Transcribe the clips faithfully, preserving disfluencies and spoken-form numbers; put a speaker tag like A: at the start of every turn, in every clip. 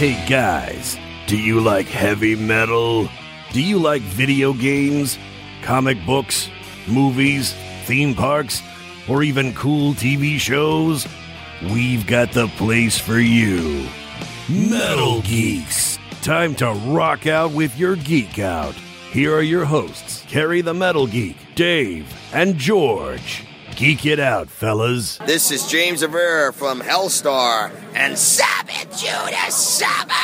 A: Hey guys, do you like heavy metal? Do you like video games, comic books, movies, theme parks, or even cool T V shows? We've got the place for you. Metal Geeks. Time to rock out with your geek out. Here are your hosts, Carrie the Metal Geek, Dave, and George. Geek it out, fellas.
B: This is James Rivera from Hellstar, and Sabbath Judas Sabbath!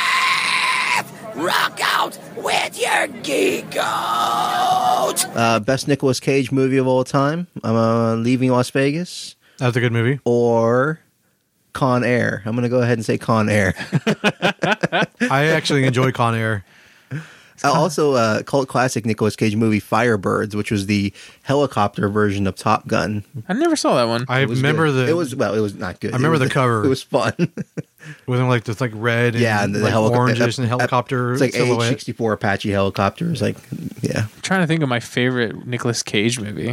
B: Rock out with your geek out!
C: Uh, best Nicolas Cage movie of all time. I'm uh, Leaving Las Vegas.
D: That's a good movie.
C: Or Con Air. I'm going to go ahead and say Con Air.
D: I actually enjoy Con Air.
C: Uh, also, uh, cult classic Nicolas Cage movie Firebirds, which was the helicopter version of Top Gun.
E: I never saw that one.
D: I remember
C: good.
D: the.
C: It was well. It was not good.
D: I remember
C: was,
D: the cover.
C: It was fun.
D: With like this like red and
C: yeah, and the
D: like
C: helic-
D: oranges
C: uh,
D: and helicopter.
C: It's like A
D: silhouette.
C: H sixty-four Apache helicopters. Like, yeah.
E: I'm trying to think of my favorite Nicolas Cage movie.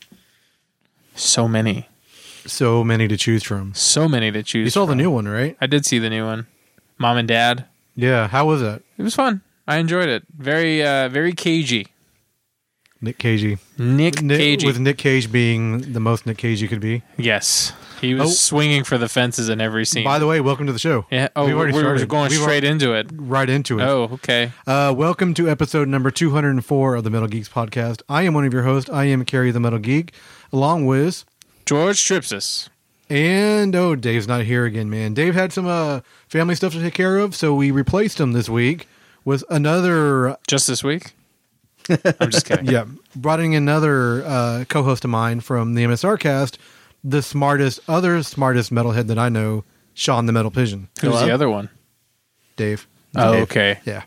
E: So many.
D: So many to choose from.
E: So many to choose
D: You saw
E: from.
D: the new one, right?
E: I did see the new one. Mom and Dad.
D: Yeah. How was that?
E: It was fun. I enjoyed it. Very, uh, very cagey.
D: Nick Cagey.
E: Nick
D: Nick,
E: Cagey.
D: with Nick Cage being the most Nick Cage you could be.
E: Yes. He was
D: Oh.
E: swinging for the fences in every scene.
D: By the way, welcome to the show.
E: yeah. Oh,
D: We've
E: we're,
D: already
E: we're
D: started.
E: going
D: We've
E: straight
D: al-
E: into it.
D: Right into it.
E: Oh, okay.
D: Uh, welcome to episode number two hundred four of the Metal Geeks podcast. I am one of your hosts. I am Carrie the Metal Geek, along with
E: George Tripsis.
D: And, oh, Dave's not here again, man. Dave had some uh, family stuff to take care of, so we replaced him this week with another...
E: Just this week? I'm just kidding.
D: Yeah, brought in another uh, co-host of mine from the M S R cast, the smartest, other smartest metalhead that I know, Sean the Metal Pigeon.
E: Who's
C: Hello?
E: the other one?
D: Dave.
E: Oh,
C: Dave.
E: okay.
D: Yeah.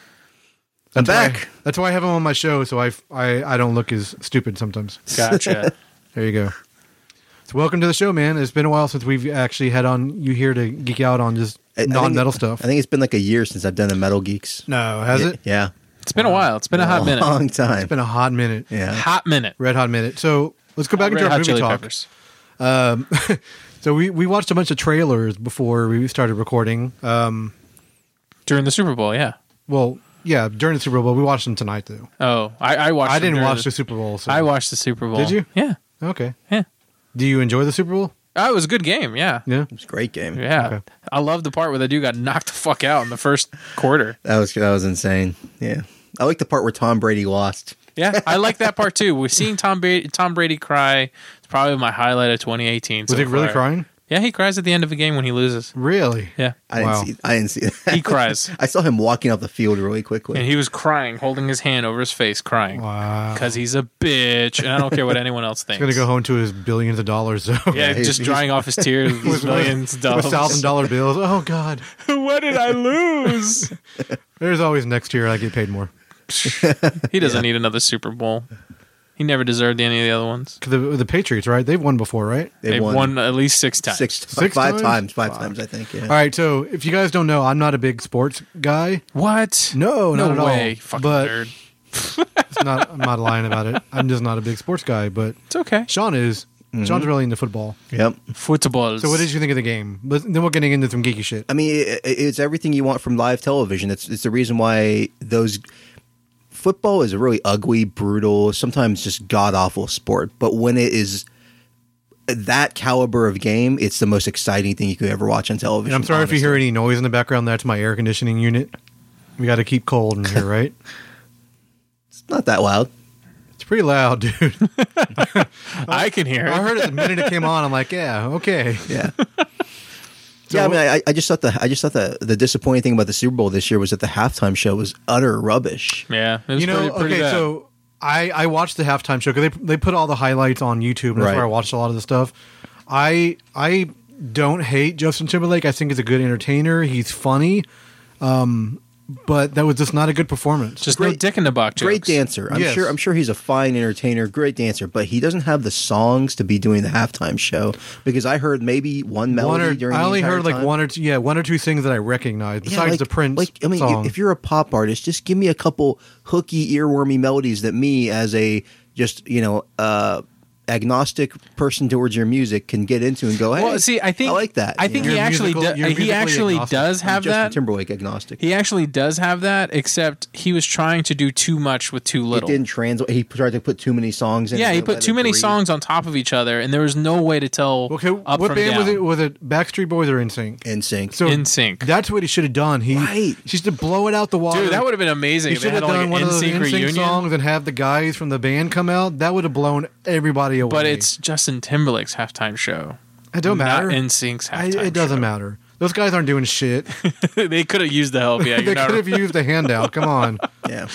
C: I'm
D: That's why-
C: back.
D: that's why I have him on my show, so I, I, I don't look as stupid sometimes.
E: Gotcha.
D: There you go. So welcome to the show, man. It's been a while since we've actually had on you here to geek out on just
C: I- I think
D: non-metal
C: it-
D: stuff.
C: I think it's been like a year since I've done a Metal Geeks.
D: No, has
C: yeah,
D: it?
C: Yeah.
E: It's been a while. It's been a hot minute.
C: Long time.
D: It's been a hot minute.
C: yeah.
E: Hot minute.
D: Red hot minute. So let's go back
E: Red
D: into our
E: Hot
D: movie
E: Chili
D: talk.
E: Peppers.
D: Um, so we, we watched a bunch of trailers before we started recording. Um,
E: During the Super Bowl, yeah.
D: well, yeah, during the Super Bowl. We watched them tonight, though.
E: Oh, I, I watched
D: I
E: them
D: didn't
E: during
D: watch the Super Bowl. So.
E: I watched the Super Bowl.
D: Did you?
E: Yeah.
D: Okay.
E: Yeah.
D: Do you enjoy the Super Bowl?
E: Oh, it was a good game, yeah.
D: Yeah.
C: It was a great game.
E: Yeah.
D: Okay.
E: I love the part where the dude got knocked the fuck out in the first quarter.
C: That was that was insane. Yeah. I like the part where Tom Brady lost.
E: Yeah, I like that part too. We're seeing Tom Brady, Tom Brady cry. It's probably my highlight of twenty eighteen.
D: Was
E: so
D: he really
E: far.
D: crying?
E: Yeah, he cries at the end of a game when he loses.
D: Really?
E: Yeah.
C: I didn't
D: Wow.
C: see. I didn't see that.
E: He cries.
C: I saw him walking off the field really quickly.
E: And he was crying, holding his hand over his face, crying.
D: Wow.
E: Because he's a bitch, and I don't care what anyone else thinks.
D: He's going to go home to his billions of dollars, though.
E: Yeah,
C: he's-
E: just
C: he's-
E: drying off his tears with millions of
D: With
E: dollars.
D: thousand dollar bills. Oh, God.
E: What did I lose?
D: There's always next year I get paid more.
E: He doesn't need another Super Bowl. He never deserved any of the other ones.
D: 'Cause The, the Patriots, right? They've won before, right?
E: They've won, at least six times.
C: six,
D: Six
C: five
D: times?
C: times, five
D: Fuck.
C: times, I think. Yeah.
D: All right, so if you guys don't know, I'm not a big sports guy.
E: What?
D: No,
E: no
D: not at
E: way.
D: all.
E: Fucking
D: But
E: nerd.
D: it's not, I'm not lying about it. I'm just not a big sports guy, but
E: It's okay.
D: Sean is. Sean's really into football.
C: Yep.
E: Footballs.
D: So what did you think of the game? But then we're getting into some geeky shit.
C: I mean, it, it's everything you want from live television. It's it's the reason why those football is a really ugly, brutal, sometimes just god awful sport. But when it is that caliber of game, it's the most exciting thing you could ever watch on television.
D: And I'm sorry if you
C: honestly.
D: hear any noise in the background. That's my air conditioning unit. We got to keep cold in here, right?
C: It's not that loud.
D: It's pretty loud, dude.
E: I can hear
D: I
E: it.
D: heard it the minute it came on. I'm like, yeah, okay.
C: Yeah. Yeah, I mean, I, I just thought the I just thought the the disappointing thing about the Super Bowl this year was that the halftime show was utter rubbish.
E: Yeah. It was
D: You know,
E: pretty, pretty
D: okay,
E: bad.
D: so I, I watched the halftime show because they they put all the highlights on YouTube, and that's
C: Right.
D: where I watched a lot of the stuff. I I don't hate Justin Timberlake. I think he's a good entertainer. He's funny, um, but that was just not a good performance.
E: Just no
C: great-
E: dick in the box jokes.
C: Great dancer. I'm
D: Yes.
C: sure I'm sure he's a fine entertainer, great dancer, but he doesn't have the songs to be doing the halftime show because I heard maybe one melody
D: one or,
C: during
D: I
C: the
D: only
C: entire
D: heard like
C: time.
D: one or two, yeah, one or two things that I recognize
C: Yeah,
D: besides
C: like-
D: the Prince
C: Like, I mean,
D: song.
C: if you're a pop artist, just give me a couple hooky, earwormy melodies that me, as a just you know, uh, agnostic person towards your music can get into and go, hey,
E: Well, see, I think
C: I like that.
E: I
C: you
E: think
C: know?
E: he
D: You're
E: actually
D: musical-
E: do,
D: you're
E: he
D: musically
E: actually
D: agnostic.
E: does have
C: Justin
E: that.
C: Timberlake agnostic.
E: He actually does have that, except he was trying to do too much with too
C: It
E: little.
C: didn't translate. He tried to put too many songs in.
E: Yeah,
C: and
E: he
C: let
E: put
C: it
E: too many
C: breathe.
E: songs on top of each other, and there was no way to tell
D: Okay,
E: up
D: what
E: from
D: band
E: down.
D: was it? Was it Backstreet Boys or N Sync?
C: In sync.
D: So
E: In Sync.
D: That's what he should have done. He
C: Right.
D: he should blow it out the water.
E: Dude, that would have been amazing
D: He
E: if they
D: should have
E: had like
D: done
E: an
D: one of those
E: N Sync
D: N Sync
E: reunion.
D: songs and have the guys from the band come out. That would have blown everybody away.
E: But it's Justin Timberlake's halftime show.
D: it don't matter.
E: Not N Sync's
D: I,
E: halftime
D: it doesn't
E: show.
D: matter. Those guys aren't doing shit.
E: They could have used the help. Yeah,
D: they
E: you're not
D: could have
E: right.
D: used a handout. Come on.
C: Yeah.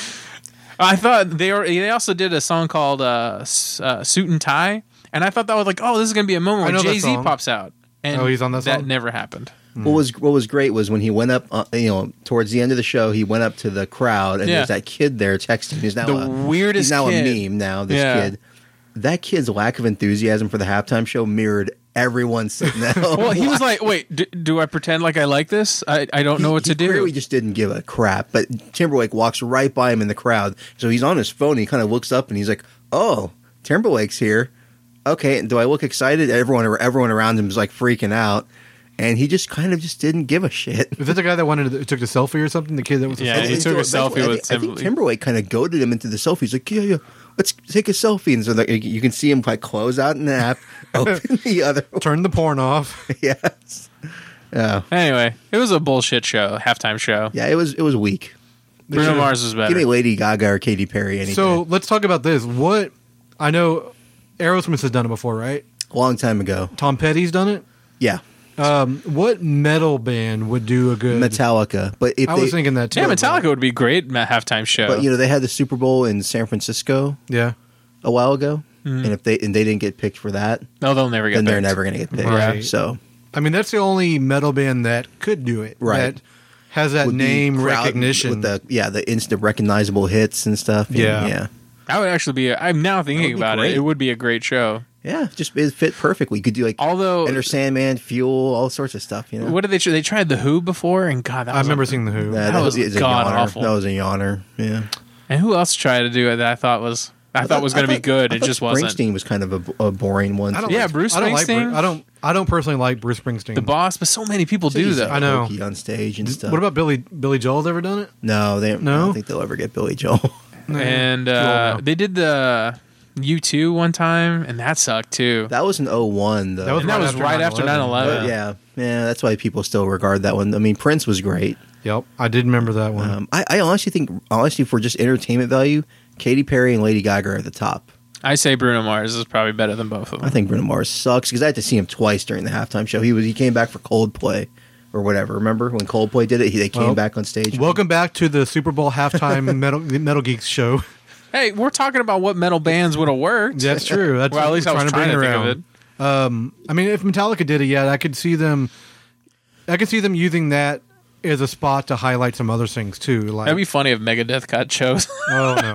E: I thought they were. They also did a song called uh, S- uh, "Suit and Tie," and I thought that was like, oh, this is gonna be a moment
D: I
E: where
D: know that
E: Jay Z
D: song.
E: pops out. And
D: Oh, he's on that
E: That
D: song?
E: never happened.
C: What was what was great was when he went up, uh, you know, towards the end of the show, he went up to the crowd, and
E: Yeah.
C: there's that kid there texting. He's now
E: The
C: a,
E: weirdest
C: He's now
E: kid.
C: a meme. Now this
E: Yeah.
C: kid, that kid's lack of enthusiasm for the halftime show mirrored everyone sitting there.
E: Well, he was like, wait, do, do I pretend like I like this? I, I don't know what to
C: he
E: do.
C: clearly just didn't give a crap. But Timberlake walks right by him in the crowd, so he's on his phone. And he kind of looks up and he's like, "Oh, Timberlake's here. Okay, and do I look excited?" Everyone, everyone around him is like freaking out, and he just kind of just didn't give a shit.
D: Is that the guy that wanted to, took the selfie or something? The kid that was the
E: Yeah,
D: selfie?
E: he
C: And
E: took a
C: so
E: selfie
C: I
E: with
C: think, I think
E: Timberlake.
C: Timberlake kind of goaded him into the selfie. He's like, "Yeah, yeah, let's take a selfie." And so like, you can see him like close out an app, open the other.
D: Turn the porn off.
C: Yes. Yeah.
E: Anyway, it was a bullshit show, halftime show.
C: Yeah. It was it was weak.
E: Bruno Mars was
C: Give me
E: better.
C: Lady Gaga or Katy Perry any
D: So
C: day.
D: let's talk about this. What I know, Aerosmith has done it before, right?
C: A long time ago.
D: Tom Petty's done it.
C: Yeah.
D: Um, what metal band would do a good?
C: Metallica, but if
D: I
C: they,
D: was thinking that too.
E: Yeah, Metallica would be great at halftime show.
C: but you know they had the Super Bowl in San Francisco
D: Yeah.
C: a while ago, and if they and they didn't get picked for that,
E: no, they'll never get
C: then they're
E: picked.
C: never going to get picked.
D: Right.
C: So
D: I mean, that's the only metal band that could do it.
C: Right.
D: That has that
C: would be
D: name
C: crowd-
D: recognition.
C: with the yeah the instant recognizable hits and stuff. and
D: Yeah.
C: yeah.
E: That would actually be. A, I'm now thinking
C: That would be
E: about
C: great.
E: it. It would be a great show.
C: Yeah, just it fit perfectly. You could do like
E: Although,
C: Enter Sandman, Fuel, all sorts of stuff. You know,
E: what did they try? They tried the Who before, and God, that
D: I
E: was
D: remember
E: a-
D: seeing the Who.
C: Yeah,
E: that was
C: is a
E: god
C: yawner.
E: awful.
C: That was a yawner. Yeah,
E: And who else tried to do it that I thought was I, thought was going to be
C: thought-
E: good?
C: I
E: It
C: thought
E: just wasn't.
C: Springsteen was kind of a, a boring one.
D: I don't
C: too.
E: Yeah,
D: like,
E: Bruce
D: I don't like
E: Springsteen?
D: Bru- I don't. I don't personally like Bruce Springsteen.
E: The Boss, but so many people
C: So
E: do
C: he's,
E: though.
C: like,
D: I know.
C: hokey on stage and stuff.
D: What about Billy? Billy Joel's ever done it?
C: no? They
D: No?
C: I don't think they'll ever get Billy Joel.
E: And
D: Well,
E: uh,
D: no.
E: they did the U two one time, and that sucked too.
C: That was an oh one though.
D: That was
E: and that
D: right
E: was
D: after
E: right after nine
C: But
E: eleven.
C: yeah, yeah, that's why people still regard that one. I mean, Prince was great.
D: Yep, I did remember that one.
C: Um, I, I honestly think, honestly, for just entertainment value, Katy Perry and Lady Gaga are at the top.
E: I say Bruno Mars is probably better than both of them.
C: I think Bruno Mars sucks because I had to see him twice during the halftime show. He was he came back for Coldplay or whatever. Remember when Coldplay did it? He, they came
D: Well,
C: back on stage.
D: Welcome back to the Super Bowl halftime Metal Metal Geeks show.
E: Hey, we're talking about what metal bands would have worked.
D: That's true. That's
E: well, at
D: what
E: least
D: we're
E: I was
D: trying
E: trying
D: to
E: to
D: bring
E: think
D: it
E: of
D: around.
E: it.
D: Um, I mean, if Metallica did it, yeah, I could see them. I could see them using that as a spot to highlight some other things too. Like,
E: That'd be funny if Megadeth got chose.
D: oh no,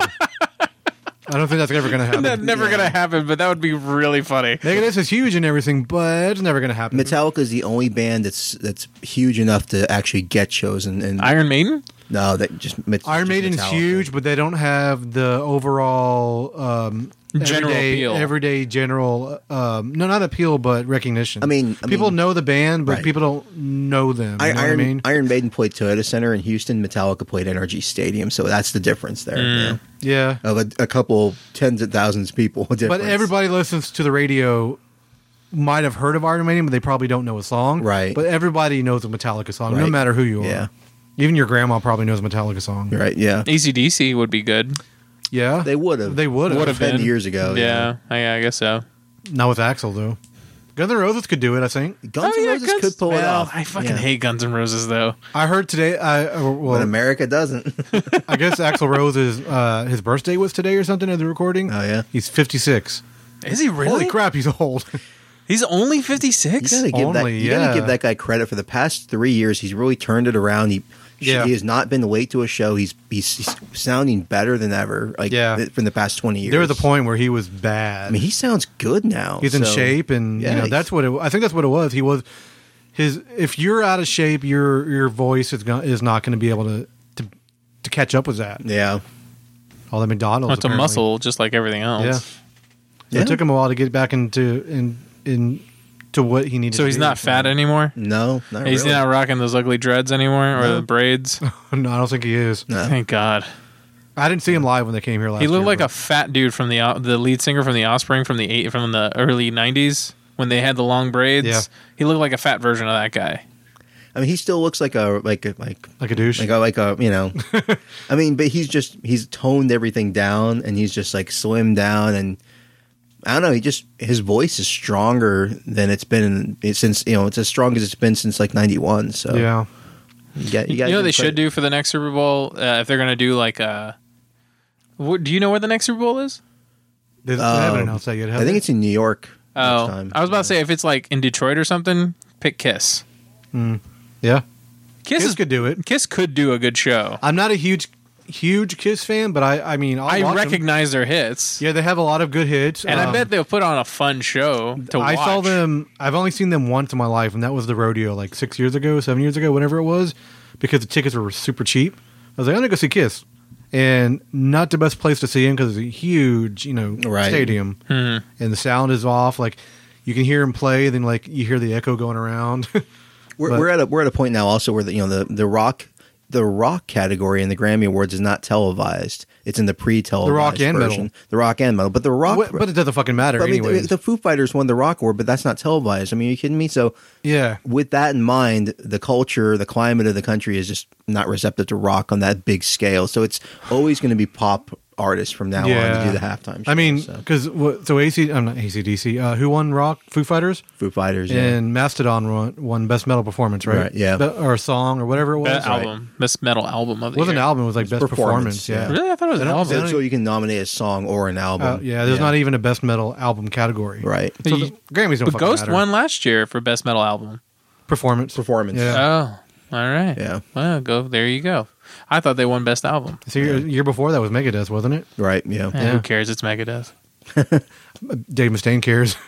D: I don't think that's ever going to happen.
E: That's never gonna happen, but that would be really funny.
D: Megadeth is huge and everything, but it's never going to happen.
C: Metallica is the only band that's that's huge enough to actually get chosen. And
E: Iron Maiden?
C: no, that just Met-
D: Iron
C: just
D: Maiden's
C: Metallica.
D: huge, but they don't have the overall um,
E: General
D: everyday,
E: appeal.
D: everyday general. Um, no, not appeal, but recognition.
C: I mean- I
D: people
C: mean-
D: know the band, but
C: Right.
D: people don't know them. You
C: I,
D: know
C: Iron,
D: what I mean?
C: Iron Maiden played Toyota Center in Houston. Metallica played N R G Stadium, so that's the difference there.
E: Mm.
C: You know?
D: Yeah,
C: Of a, a couple tens of thousands of people.
D: but
C: difference.
D: everybody listens to the radio. Might have heard of Iron Maiden, but they probably don't know a song.
C: Right.
D: But everybody knows a Metallica song, no
C: Right.
D: matter who you are.
C: Yeah.
D: Even your grandma probably knows a Metallica song.
C: Right? Yeah,
E: A C D C would be good.
D: Yeah,
C: they would have.
D: They would have.
E: Would have
C: ten
E: been
C: years ago.
E: Yeah, I, I guess so.
D: Not with Axl though. Guns N' Roses could do it. I think.
C: Guns
E: Oh,
C: N'
E: yeah,
C: Roses
E: Guns-
C: could pull it
E: well,
C: off.
E: I fucking
C: Yeah.
E: hate Guns N' Roses though.
D: I heard today. I uh, well,
C: But America doesn't.
D: I guess Axl Rose's uh, his birthday was today or something at the recording.
C: Oh, yeah?
D: he's fifty-six.
E: Is he really?
D: Holy crap, he's old.
E: He's only
C: You
E: fifty-six.
C: gotta give that.
D: Only,
C: You
D: yeah.
C: gotta give that guy credit for the past three years. He's really turned it around. He
D: Yeah.
C: he has not been late to a show. He's he's, he's sounding better than ever. Like
D: Yeah.
C: th- from the past twenty years.
D: There was a point where he was bad.
C: I mean, he sounds good now.
D: he's in
C: so-
D: shape, and
C: yeah,
D: you know
C: he's-
D: that's what it. I think that's what it was. He was his. If you're out of shape, your your voice is go, is not going to be able to, to to catch up with that.
C: Yeah,
D: All the McDonald's.
E: Well, it's a
D: apparently.
E: muscle, just like everything else.
D: Yeah. So It took him a while to get back into in in to what he needed.
E: So
D: to
E: he's
D: do.
E: not fat anymore.
C: No, not
E: He's
C: really.
E: not rocking those ugly dreads anymore or
C: No.
E: the braids.
D: No, I don't think he is.
C: No.
E: Thank God.
D: I didn't see him live when they came here last
E: He looked
D: year,
E: like
D: but-
E: a fat dude from the uh, the lead singer from the Offspring from the eight from the early nineties when they had the long braids.
D: Yeah.
E: He looked like a fat version of that guy.
C: I mean, he still looks like a like a, like
D: like a douche.
C: like a, like a you know. I mean, but he's just he's toned everything down, and he's just like slimmed down, and I don't know. He just his voice is stronger than it's been in, since you know it's as strong as it's been since like ninety-one. So
D: yeah.
C: you, got,
E: You,
C: you, got
E: know what they should do for the next Super Bowl uh, if they're going to do like a. What, do you know where the next Super Bowl is?
D: They, they haven't
C: Um,
D: announced that yet. have
C: I think
D: they?
C: it's in New York.
E: Oh,
C: next time.
E: I was about to say if it's like in Detroit or something, pick Kiss.
D: yeah.
E: Kiss,
D: Kiss
E: is,
D: could do it.
E: Kiss could do a good show.
D: I'm not a huge huge Kiss fan, but I I mean I'll
E: I
D: watch 'em.
E: recognize their hits,
D: Yeah, they have a lot of good hits,
E: and I
D: Um,
E: bet they'll put on a fun show to
D: I
E: watch.
D: saw them. I've only seen them once in my life, and that was the rodeo, like six years ago, seven years ago, whenever it was, because the tickets were super cheap. I was like, I'm gonna go see Kiss, and not the best place to see him because it's a huge, you know,
C: Right.
D: stadium,
E: Hmm.
D: and the sound is off. Like you can hear him play, then like you hear the echo going around.
C: We're,
D: But-
C: we're at a we're at a point now also where the you know the the rock the rock category in the Grammy Awards is not televised. It's in the pre-televised
D: The rock and
C: version.
D: metal.
C: The rock and metal, but the rock.
D: What- but it doesn't fucking matter
C: but I mean,
D: anyway.
C: the, the Foo Fighters won the Rock Award, but that's not televised. I mean, are you kidding me? So
D: Yeah,
C: with that in mind, the culture, the climate of the country is just not receptive to rock on that big scale. So it's always going to be pop artists from now on
D: yeah.
C: to do the halftime show.
D: I mean,
C: so.
D: because so A C, I'm not A C D C. Uh, who won Rock? Foo Fighters.
C: Foo Fighters, yeah.
D: And Mastodon won, won Best Metal Performance, right?
C: Right, yeah.
D: Be- or song or whatever it was.
E: Best album, best metal album of
D: It
E: the
D: wasn't
E: year.
D: an album. It was like
C: It was
D: Best Performance.
C: performance,
D: yeah.
C: yeah.
E: Really, I thought it was an
D: They don't-
E: album.
D: they
C: so,
D: don't-
C: so you can nominate a song or an album.
D: Uh, yeah, there's not even a Best Metal Album category.
C: right
D: So the Grammys don't
E: But
D: fucking
E: Ghost
D: matter.
E: won last year for best metal album.
D: Performance.
C: performance.
D: Yeah.
E: Oh, all right.
C: Yeah.
E: Well, go there. You go. I thought they won best album.
D: So year, year before that was Megadeth, wasn't it?
C: Right. Yeah.
E: Eh,
D: Yeah.
E: Who cares? It's Megadeth.
D: Dave Mustaine cares.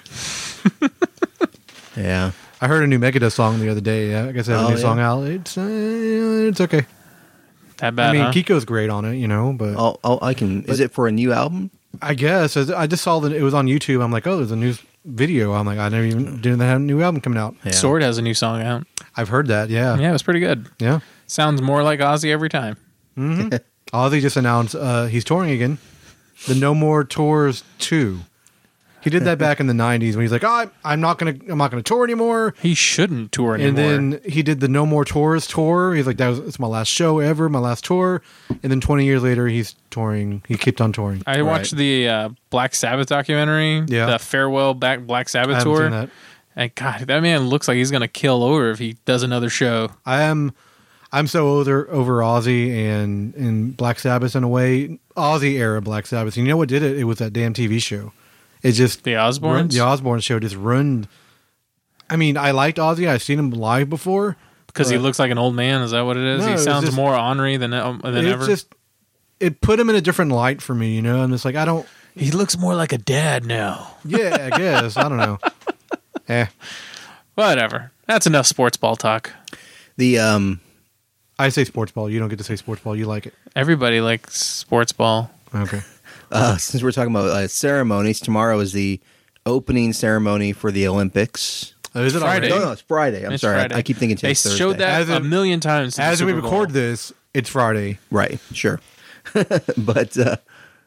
C: Yeah.
D: I heard a new Megadeth song the other day. I guess they have
C: Oh,
D: a new
C: yeah.
D: song out. It's uh, it's okay.
E: That bad,
D: I mean,
E: huh?
D: Kiko's great on it, you know, but
C: I'll, I'll, I can. Is it for a new album?
D: I guess as- I just saw that it was on YouTube. I'm like, oh, there's a new video. I'm like, I never even didn't have a new album coming out.
C: Yeah.
E: Sword has a new song out.
D: I've heard that. Yeah,
E: Yeah, it was pretty good.
D: yeah.
E: Sounds more like Ozzy every time.
D: Ozzy just announced uh, he's touring again. The No More Tours two. He did that back in the nineties when he's like, oh, I'm- I'm not gonna, I'm not gonna tour anymore.
E: He shouldn't tour anymore.
D: And then he did the No More Tours tour. He's like, that was it's my last show ever, my last tour. And then twenty years later, he's touring. He kept on touring.
E: I watched the uh, Black Sabbath documentary,
D: Yeah.
E: the farewell back Black
D: I
E: Sabbath
D: haven't
E: tour.
D: seen that.
E: And God, that man looks like he's gonna kill over if he does another show.
D: I am, I'm so over over Ozzy and and Black Sabbath in a way. Ozzy era Black Sabbath. And you know what did it? It was that damn T V show. It just
E: The Osbournes?
D: run- the Osbourne show just ruined. I mean, I liked Ozzy. I've seen him live before.
E: Because he
D: but
E: looks like an old man. Is that what it is?
D: No,
E: he
D: it was
E: sounds
D: just-
E: more ornery than um, than
D: It's
E: ever.
D: just it put him in a different light for me. You know, I'm just like I don't.
E: he looks more like a dad now.
D: Yeah, I guess I don't know. Eh.
E: Whatever. That's enough sports ball talk.
C: The um.
D: I say sports ball. You don't get to say sports ball. You like it.
E: Everybody likes sports ball.
D: Okay.
C: Uh, since we're talking about uh, ceremonies, tomorrow is the opening ceremony for the Olympics.
D: Oh, is it
E: Friday.
C: No, no, it's Friday. I'm
E: It's
C: sorry,
E: Friday.
C: I, I keep thinking
E: They
C: today's Thursday.
E: showed that
D: As
E: a
D: in-
E: million times. to the
D: As we
E: Super Bowl.
D: record this, it's Friday.
C: Right, sure. But uh,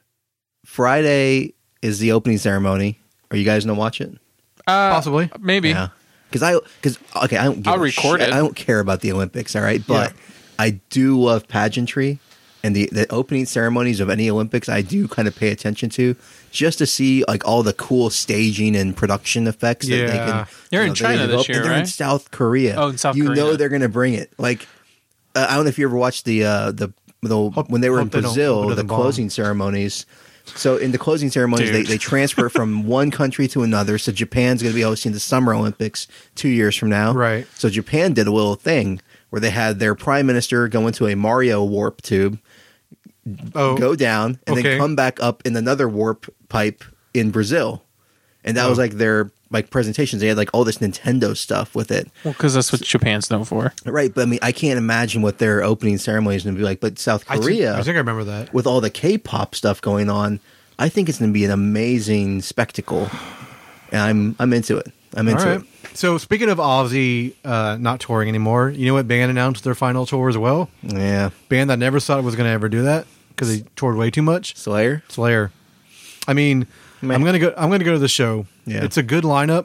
C: Friday is the opening ceremony. Are you guys gonna watch it?
E: Uh,
D: Possibly.
E: maybe.
C: Yeah, because I because okay, I don't. Give
E: I'll
C: a
E: record
C: shit.
E: it.
C: I don't care about the Olympics. All right, but
D: Yeah.
C: I do love pageantry, and the the opening ceremonies of any Olympics I do kind of pay attention to, just to see like all the cool staging and production effects that they
D: Yeah.
C: can.
E: They're
C: you
E: in
C: know, they
E: China this
C: develop.
E: year,
C: And they're in
E: right?
C: South Korea.
E: Oh, in South
C: you
E: Korea.
C: know they're going to bring it. Like uh, I don't know if you ever watched the uh, the the
D: Hope-
C: when they were in
D: hope they don't- hope
C: Brazil
D: it
C: the
D: doesn't bomb.
C: closing ceremonies. So in the closing ceremonies, they,
E: Dude.
C: they transfer from one country to another. So Japan's going to be hosting the Summer Olympics two years from now.
D: Right.
C: So Japan did a little thing where they had their prime minister go into a Mario warp tube,
D: Oh,
C: go down, and
D: okay.
C: then come back up in another warp pipe in Brazil. And that
D: Oh.
C: was like their like presentations. They had like all this Nintendo stuff with it.
E: Well, because that's what Japan's known for.
C: Right. But I mean, I can't imagine what their opening ceremony is going to be like. But South
D: I think,
C: Korea,
D: I think I remember that.
C: with all the K-pop stuff going on, I think it's going to be an amazing spectacle, and I'm I'm into it. I'm into
D: All right.
C: it.
D: So speaking of Ozzy uh, not touring anymore, you know what band announced their final tour as well?
C: Yeah,
D: Band that never thought was going to ever do that because they toured way too much.
C: Slayer.
D: Slayer. I mean,
C: Man.
D: I'm gonna go. I'm gonna go to the show.
C: Yeah.
D: It's a good lineup.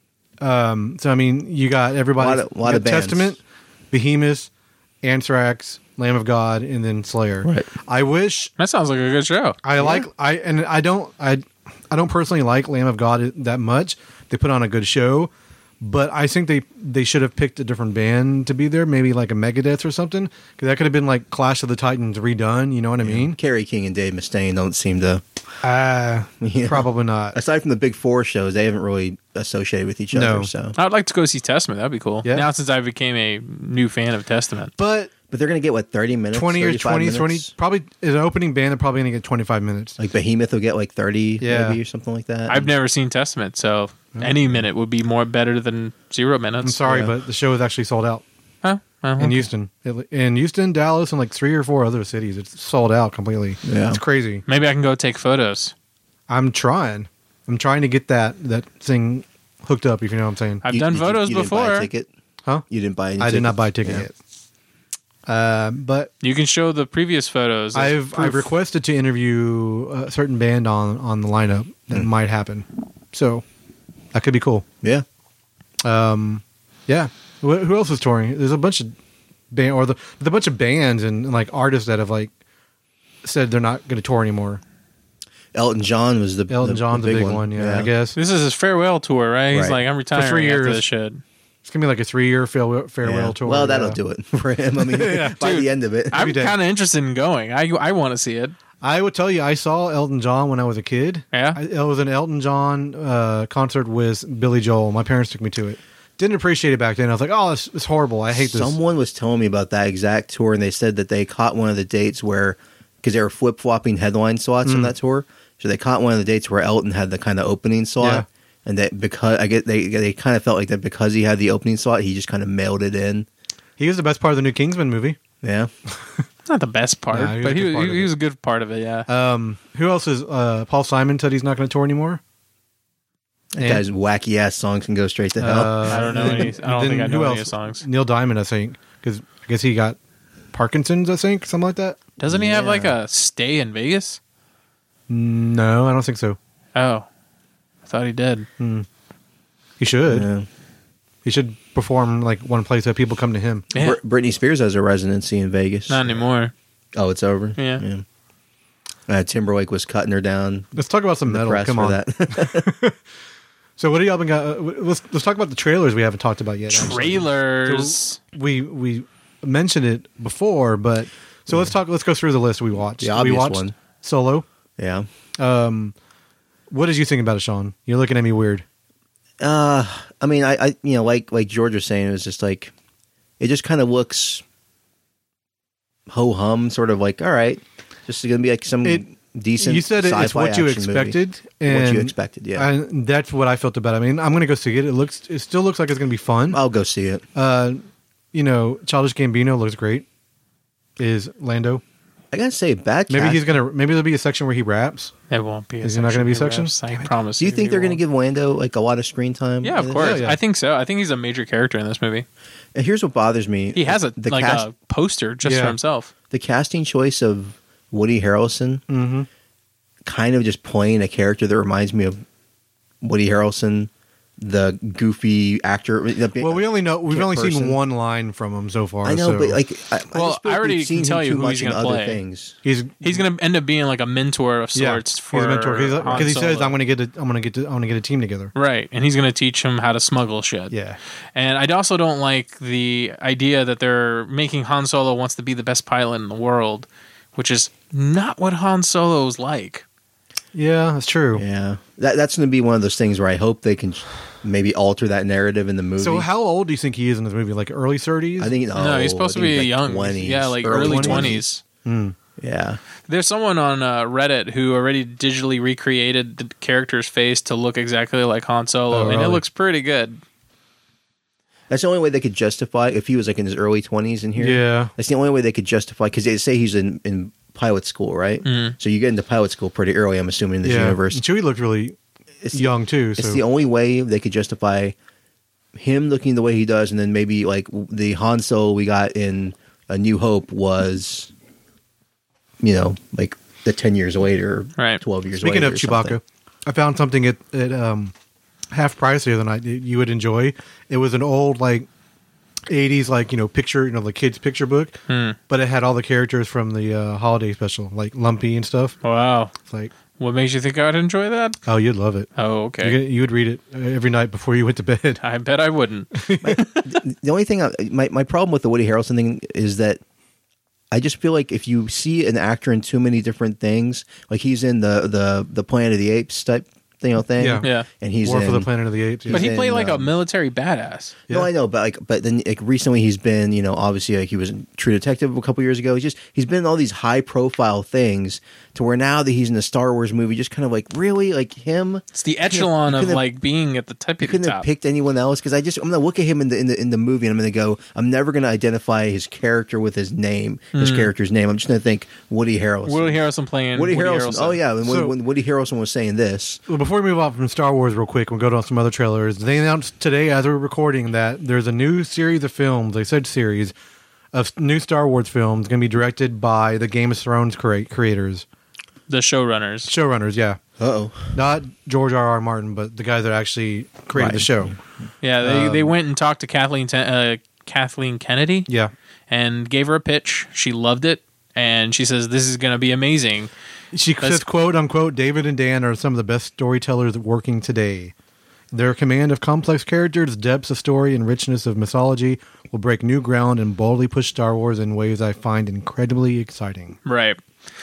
D: Um, so I mean, you got everybody.
C: Lot of- lot
D: you
C: of
D: got
C: bands.
D: Testament, Behemoth, Anthrax, Lamb of God, and then Slayer.
C: Right.
D: I wish
E: That sounds like a good show.
D: I like I and I don't I I don't personally like Lamb of God that much. They put on a good show, but I think they they should have picked a different band to be there, maybe like a Megadeth or something, because that could have been like Clash of the Titans redone. You know what I mean?
C: Kerry King and Dave Mustaine don't seem to.
D: Uh,
C: Yeah.
D: Probably not.
C: Aside from the big four shows, they haven't really associated with each
D: No.
C: other. So,
E: I'd like to go see Testament. That'd be cool.
D: Yeah.
E: Now since I became a new fan of Testament.
D: But
C: but they're going to get what thirty minutes,
D: twenty or
C: thirty-five
D: twenty,
C: minutes?
D: twenty, probably as an opening band, they're probably going to get twenty-five minutes.
C: Like Behemoth will get like thirty,
D: Yeah.
C: maybe or something like that.
E: I've never seen Testament, so any minute would be more better than zero minutes.
D: I'm sorry,
C: Yeah.
D: but the show is actually sold out
E: Huh? Well,
D: in Houston. It- In Houston, Dallas, and like three or four other cities. It's sold out completely.
C: Yeah.
D: It's crazy.
E: maybe I can go take photos.
D: I'm trying. I'm trying to get that that thing hooked up, if you know what I'm saying.
E: I've
C: You-
E: done
C: did you-
E: photos
C: you didn't buy a
E: before.
C: ticket?
D: Huh?
C: You didn't buy any
D: I did not buy a
C: tickets?
D: ticket yet. Uh, but
E: You can show the previous photos. as
D: I've
E: proof.
D: I've requested to interview a certain band on, on the lineup that
C: Hmm.
D: might happen. So that could be cool.
C: Yeah.
D: Um, yeah. Wh- Who else is touring? There's a bunch of band or the there's a bunch of bands and, like artists that have like said they're not going to tour anymore.
C: Elton John was the
D: Elton
C: the,
D: John's
C: the
D: a
C: big,
D: big one, yeah, I guess.
E: This is his farewell tour, right? He's
C: Right.
E: like, I'm retiring
D: three
E: after
D: years.
E: this shit.
D: It's gonna be like a three year farewell, farewell
C: Yeah.
D: tour.
C: Well, that'll
D: yeah.
C: do it for him. I mean, by
E: Dude,
C: the end of it,
E: I'm
D: dead.
E: kind of interested in going. I I want to see it.
D: I would tell you, I saw Elton John when I was a kid.
E: Yeah?
D: I, it was an Elton John uh, concert with Billy Joel. My parents took me to it. Didn't appreciate it back then. I was like, oh, it's, it's horrible. I hate this.
C: someone was telling me about that exact tour, and they said that they caught one of the dates where, because they were flip flopping headline slots
D: Mm.
C: on that tour, so they caught one of the dates where Elton had the kind of opening slot,
D: Yeah.
C: and that because I get they they kind of felt like that because he had the opening slot, he just kind of mailed it in.
D: He was the best part of the new Kingsman movie.
C: Yeah,
E: Not the best part,
D: Nah, he was
E: but
D: a
E: he,
D: good part
E: he,
D: of
E: he
D: it.
E: was a good part of it. Yeah.
D: Um, who else is? Uh, Paul Simon said he's not going to tour anymore.
C: that
D: And-
C: guy's wacky ass songs can go straight to hell.
D: Uh,
E: I don't know any- I don't
D: then
E: think I know
D: who
E: any of
D: else?
E: his songs.
D: Neil Diamond, I think, because I guess he got Parkinson's. I think something like that.
E: Doesn't he have
C: Yeah.
E: like a stay in Vegas?
D: No, I don't think so.
E: Oh, I thought he did.
D: He should.
C: yeah.
D: He should perform like one place that people come to him.
E: Yeah.
C: Br- Britney Spears has a residency in Vegas.
E: Not anymore.
C: Oh, it's over.
E: Yeah.
C: Uh, Timberlake was cutting her down.
D: Let's talk about some
C: in the
D: metal.
C: press
D: Come
C: for
D: on.
C: that.
D: So what do y'all been got? Uh, let's let's talk about the trailers we haven't talked about yet. actually.
E: Trailers.
D: We we mentioned it before, but so let's talk. Let's go through the list we watched.
C: The
D: we
C: obvious
D: watched
C: one.
D: Solo.
C: yeah.
D: Um, what did you think about it, Sean? You're looking at me weird.
C: Uh, I mean, I, I, you know, like like George was saying, it was just like, it just kind of looks ho hum, sort of like, all right, just gonna be like some
D: It-
C: decent.
D: You said it, it's
C: sci-fi
D: what you
C: action movie.
D: expected, and
C: What you expected, yeah.
D: and that's what I felt about it. I mean, I'm going to go see it. It looks, it still looks like it's going to be fun.
C: I'll go see it.
D: Uh, you know, Childish Gambino looks great. Is Lando?
C: I gotta say, bad.
D: Maybe
C: cast-
D: he's gonna. Maybe there'll be a section where he raps.
E: There won't be. A
D: Is there not gonna be
E: section
D: sections?
E: for refs, I promise.
C: Do you think
E: he
C: they're gonna
E: won't.
C: give Lando like a lot of screen time?
E: Yeah, of
C: in
E: course.
C: this?
D: Yeah, yeah.
E: I think so. I think he's a major character in this movie.
C: And here's what bothers me:
E: He has a
C: the
E: like
C: cast,
E: a poster just
D: Yeah.
E: for himself.
C: the casting choice of Woody Harrelson,
D: Mm-hmm.
C: kind of just playing a character that reminds me of Woody Harrelson, the goofy actor. the-
D: Well, we only know we've only
C: person.
D: seen one line from him so far.
C: I know,
D: so
C: but like, I, I
E: Well,
C: just feel
E: I
C: like
E: already
C: we've seen
E: can tell
C: him
E: you
C: too
E: who
C: much
E: he's
C: in
E: gonna
C: other
E: play.
C: things.
D: he's
E: He's going to end up being like a mentor of
D: yeah,
E: sorts for
D: he's a mentor
E: Han
D: because he says
E: Solo.
D: I'm going to get a, I'm going to get to, I'm going to get a team together.
E: Right, and he's going to teach him how to smuggle shit.
D: Yeah,
E: And I also don't like the idea that they're making Han Solo wants to be the best pilot in the world, which is not what Han Solo's like.
D: yeah, that's true.
C: Yeah, that that's going to be one of those things where I hope they can maybe alter that narrative in the movie.
D: So how old do you think he is in this movie? Like early thirties?
C: I think no,
E: no, he's supposed
C: I
E: to
C: think
E: be
C: he's like
E: young.
C: twenties,
E: Yeah, like early twenties.
C: Yeah,
E: There's someone on uh, Reddit who already digitally recreated the character's face to look exactly like Han Solo,
D: Oh,
E: and it
D: really?
E: looks pretty good.
C: that's the only way they could justify if he was like in his early twenties in here.
D: Yeah.
C: That's the only way they could justify because they say he's in, in pilot school, right? Mm. So you get into pilot school pretty early, I'm assuming, in this
D: yeah.
C: universe.
D: And Chewie looked really
C: It's
D: young, too.
C: It's
D: so.
C: the only way they could justify him looking the way he does, and then maybe like the Han Solo we got in A New Hope was, you know, like the ten years later,
E: right.
C: twelve years
D: Speaking
C: later.
D: Speaking of Chewbacca,
C: something.
D: I found something at, at um, half price the other night that you would enjoy. It was an old, like, eighties, like, you know, picture, you know, the kids' picture book,
E: hmm.
D: but it had all the characters from the uh, holiday special, like Lumpy and stuff.
E: Wow.
D: It's like,
E: what makes you think I'd enjoy that?
D: oh, you'd love it.
E: Oh, okay.
D: You, you would read it every night before you went to bed.
E: I bet I wouldn't.
C: my, the only thing, I, my my problem with the Woody Harrelson thing is that I just feel like if you see an actor in too many different things, like he's in the the the Planet of the Apes type you know thing,
D: Yeah.
E: Yeah.
C: and he's
D: War
C: in,
D: for the Planet of the Apes. Yeah.
E: But he
C: in,
E: played like a
C: um,
E: military badass.
D: Yeah.
C: No, I know, but like, but then like recently he's been, you know, obviously like he was in True Detective a couple years ago. He's just he's been in all these high profile things to where now that he's in a Star Wars movie, just kind of like really like him.
E: It's the echelon
C: you
E: of
C: couldn't have-
E: like being at the
C: You
E: tippy
C: couldn't have
E: top.
C: picked anyone else because I just I'm gonna look at him in the in the in the movie and I'm gonna go I'm never gonna identify his character with his name, his character's name. I'm just gonna think Woody Harrelson.
E: Woody Harrelson playing
C: Woody,
E: Woody
C: Harrelson. Oh yeah, and when,
D: So-
C: when Woody Harrelson was saying this,
D: Well, before we move on from Star Wars real quick, we'll go to some other trailers. They announced today, as we're recording, that there's a new series of films, they said series, of new Star Wars films going to be directed by the Game of Thrones crea- creators.
E: The showrunners.
D: Showrunners, yeah.
C: uh oh,
D: Not George R. R. Martin, but the guys that actually created
C: Right.
D: the show.
E: Yeah, they,
C: Um,
E: they went and talked to Kathleen Ten- uh, Kathleen Kennedy
D: Yeah.
E: and gave her a pitch. She loved it, and she says, this is going to be amazing.
D: She
E: That's-
D: says, quote unquote, David and Dan are some of the best storytellers working today. Their command of complex characters, depths of story, and richness of mythology will break new ground and boldly push Star Wars in ways I find incredibly exciting.
E: Right.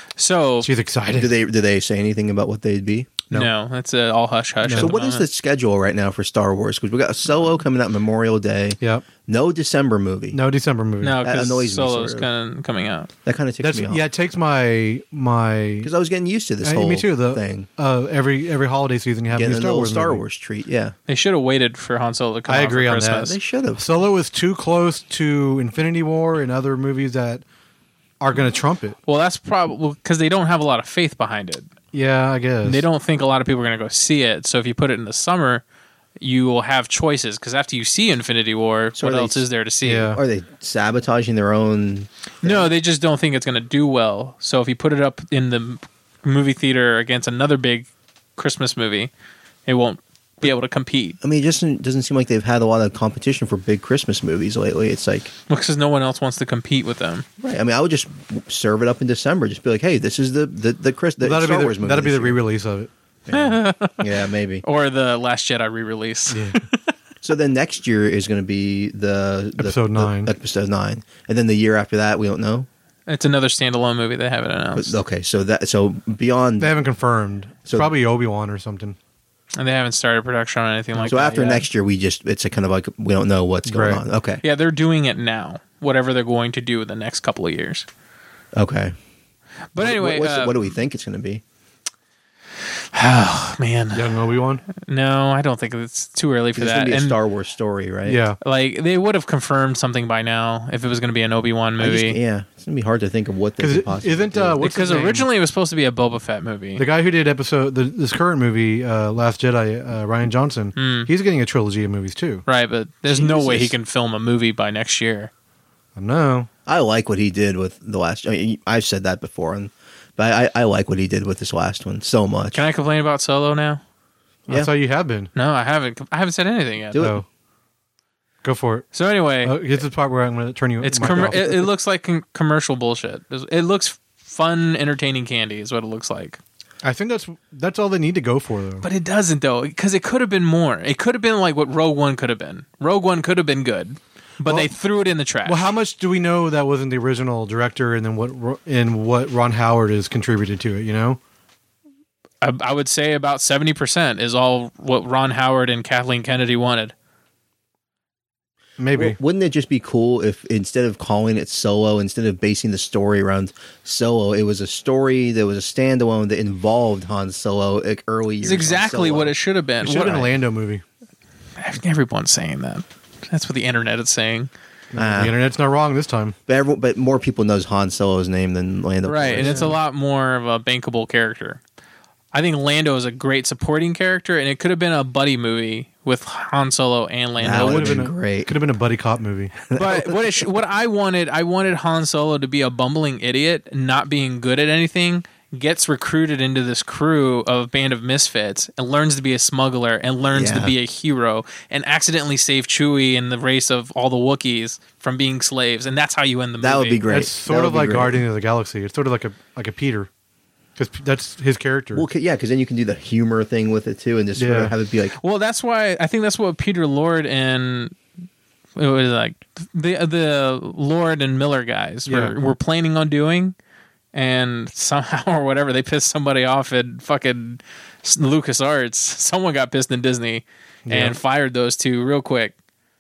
E: So,
D: She's excited.
C: did they did they say anything about what they'd be?
D: No.
E: no, that's uh, all hush hush.
C: So what is the schedule right now for Star Wars? Because we got a Solo coming out Memorial Day.
D: Yep.
C: No December movie.
D: No December movie.
E: No,
C: That
E: because
C: annoys me,
E: Solo's
C: sort of.
E: kind of coming out.
C: That kind of ticks
D: That's
C: me off.
D: yeah. It takes my my.
C: Because I was getting used to this
D: Hey,
C: whole
D: me too. The
C: thing.
D: Uh, every every holiday season you have a
C: Getting
D: new
C: a
D: Star
C: little
D: Wars
C: Star
D: movie.
C: Wars treat. Yeah,
E: They should have waited for Han Solo to come
D: I
E: out
D: agree
E: for
D: on that.
E: Christmas.
C: they should have.
D: Solo is too close to Infinity War and other movies that are going to trump it.
E: Well, that's probably because they don't have a lot of faith behind it.
D: Yeah, I guess
E: They don't think a lot of people are going to go see it. So if you put it in the summer, you will have choices. Because after you see Infinity War,
C: So
E: what
C: are they-
E: else is there to see?
D: Yeah.
C: Are they sabotaging their own?
E: No, they just don't think it's going to do well. So if you put it up in the movie theater against another big Christmas movie, it won't be able to compete.
C: I mean, it just doesn't, doesn't seem like they've had a lot of competition for big Christmas movies lately. It's like,
E: Because no one else wants to compete with them.
C: right? I mean, I would just serve it up in December. Just be like, hey, this is the the the, Chris, the
D: Well, that'll
C: Star
D: be
C: Wars
D: the,
C: movie.
D: that'll be
C: this
D: the
C: year.
D: re-release of it.
C: Yeah, maybe.
E: Or the Last Jedi re-release.
D: Yeah.
C: So then next year is going to be the, the
D: Episode
C: the-
D: nine.
C: episode nine, and then the year after that, we don't know.
E: It's another standalone movie they haven't announced.
C: But, okay, so that so beyond
D: They haven't confirmed.
C: So-
D: Probably Obi-Wan or something.
E: And they haven't started production on anything like
C: so
E: that.
C: after
E: yet.
C: next year, we just it's a kind of like we don't know what's going
D: Right.
C: on. Okay,
E: Yeah, they're doing it now. Whatever they're going to do in the next couple of years.
C: okay.
E: But anyway,
C: what, what's
E: uh,
C: the- what do we think it's going to be?
E: oh, man.
D: Young Obi-Wan?
E: No, I don't think it's too early for
C: It's going
E: that.
C: to be a
E: And
C: Star Wars story, right?
D: Yeah.
E: like they would have confirmed something by now if it was going to be an Obi-Wan
C: I just-
E: movie.
C: yeah, it's going to be hard to think of what they
D: Because
C: could possibly
D: isn't
C: do.
D: uh, what's
E: because
D: his name?
E: originally it was supposed to be a Boba Fett movie.
D: the guy who did episode the, this current movie, uh, Last Jedi, uh, Ryan Johnson,
E: Hmm.
D: he's getting a trilogy of movies too.
E: Right, but there's no way he
C: Jesus.
E: can film a movie by next year.
D: I know.
C: I like what he did with the last. I mean, I've said that before, and but I, I like what he did with this last one so much.
E: Can I complain about Solo now?
C: Yeah.
D: That's how you have been.
E: No, I haven't. I haven't said anything yet.
C: Do it.
D: Oh. Go for it.
E: So anyway,
D: Uh, here's the part where I'm going to turn you.
E: it's
D: mic
E: com-
D: off.
E: it, it looks like com- commercial bullshit. It looks fun, entertaining candy is what it looks like.
D: I think that's that's all they need to go for though.
E: But it doesn't though, because it could have been more. It could have been like what Rogue One could have been. Rogue One could have been good, but
D: Well-
E: they threw it in the trash.
D: Well, how much do we know that wasn't the original director, and then what Ro- and what Ron Howard has contributed to it? You know,
E: I, I would say about seventy percent is all what Ron Howard and Kathleen Kennedy wanted.
D: maybe.
C: Well, wouldn't it just be cool if instead of calling it Solo, instead of basing the story around Solo, it was a story that was a standalone that involved Han Solo like early years?
E: It's exactly
C: Han Solo.
E: what it should have been.
D: It should have
E: What-
D: been a Lando movie.
E: Everyone's saying that. That's what the internet is saying.
C: Ah.
D: The internet's not wrong this time.
C: But, everyone, but more people knows Han Solo's name than Lando.
E: Right, and
C: Calrissian.
E: it's a lot more of a bankable character. I think Lando is a great supporting character, and it could have been a buddy movie with Han Solo and Lando.
C: That
D: It
C: would
D: would've
C: have
D: been
C: been
D: a-
C: great.
D: Could have been a buddy cop movie.
E: But what it sh- what I wanted, I wanted Han Solo to be a bumbling idiot, not being good at anything, gets recruited into this crew of a band of misfits, and learns to be a smuggler, and learns to
C: Yeah.
E: be a hero, and accidentally save Chewie in the race of all the Wookiees from being slaves, and that's how you end the movie.
C: That would be great.
D: It's sort
C: That
D: of
C: would be
D: like
C: great.
D: Guardian of the Galaxy. It's sort of like a like a Peter, because that's his character.
C: Well, c- yeah, because then you can do the humor thing with it too, and just sort
D: Yeah.
C: of have it be like,
E: Well, that's why I think that's what Peter Lord and it was like the the Lord and Miller guys
D: Yeah.
E: were, were planning on doing, and somehow or whatever they pissed somebody off at fucking LucasArts. Someone got pissed in Disney
D: Yeah.
E: and fired those two real quick.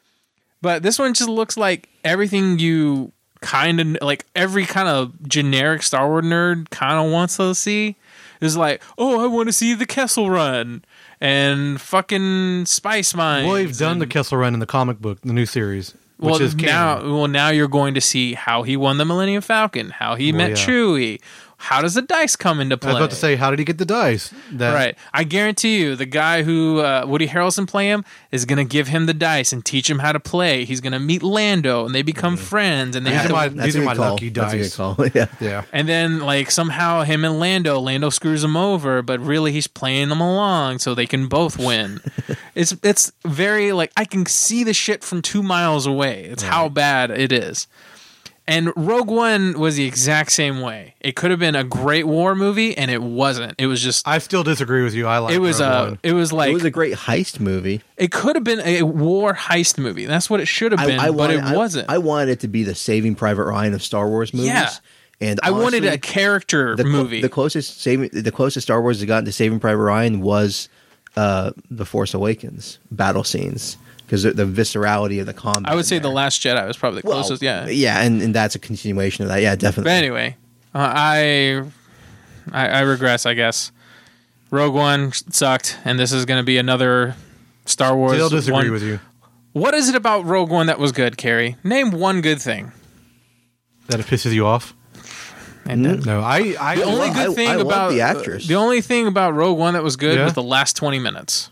E: But this one just looks like everything you kind of like every kind of generic Star Wars nerd kind of wants to see. Is like, oh, I want to see the Kessel Run and fucking Spice Mines.
D: well, they've done
E: and,
D: the Kessel Run in the comic book, the new series, which
E: well,
D: is
E: now,
D: canon.
E: well, now you're going to see how he won the Millennium Falcon, how he
D: Well,
E: met
D: yeah.
E: Chewie. How does the dice come into
D: I
E: play?
D: was about to say, how did he get the dice? That,
E: Right. I guarantee you, the guy who uh, Woody Harrelson play him is going to give him the dice and teach him how to play. He's going to meet Lando, and they become friends, and they
D: These
E: have
D: are my
E: to,
C: that's
D: these
C: a
D: are
C: good
D: my
C: call.
D: lucky
C: That's a good
D: dice.
C: call. yeah.
D: Yeah.
E: and then like somehow him and Lando, Lando screws him over, but really he's playing them along so they can both win. it's it's very like I can see the shit from two miles away. It's how bad it is. And Rogue One was the exact same way. It could have been a great war movie, and it wasn't. It was just
D: I still disagree with you. I like
E: it was
D: Rogue
E: a
D: One.
E: it was like
C: It was a great heist movie.
E: it could have been a war heist movie. That's what it should have been, but
C: wanted,
E: it wasn't.
C: I, I wanted it to be the Saving Private Ryan of Star Wars movies.
E: Yeah.
C: And
E: I wanted
C: honestly,
E: a character
C: the, clo-
E: movie.
C: The closest saving, the closest Star Wars has gotten to Saving Private Ryan was uh, the Force Awakens battle scenes because the, the viscerality of the combat.
E: I would say
C: in
E: The
C: there.
E: Last Jedi was probably the
C: Well,
E: closest. Yeah,
C: yeah, and, and that's a continuation of that. Yeah, definitely.
E: But anyway, uh, I, I I regress. I guess Rogue One sucked, and this is going to be another Star Wars.
D: Still disagree
E: one.
D: with you
E: What is it about Rogue One that was good, Carrie? Name one good thing.
D: that it pisses you off.
E: And then-
D: No, I. I
E: The only
C: love-
E: good
C: I-
E: thing
C: I love
E: about
C: the actress.
E: the only thing about Rogue One that was good
D: Yeah?
E: was the last twenty minutes.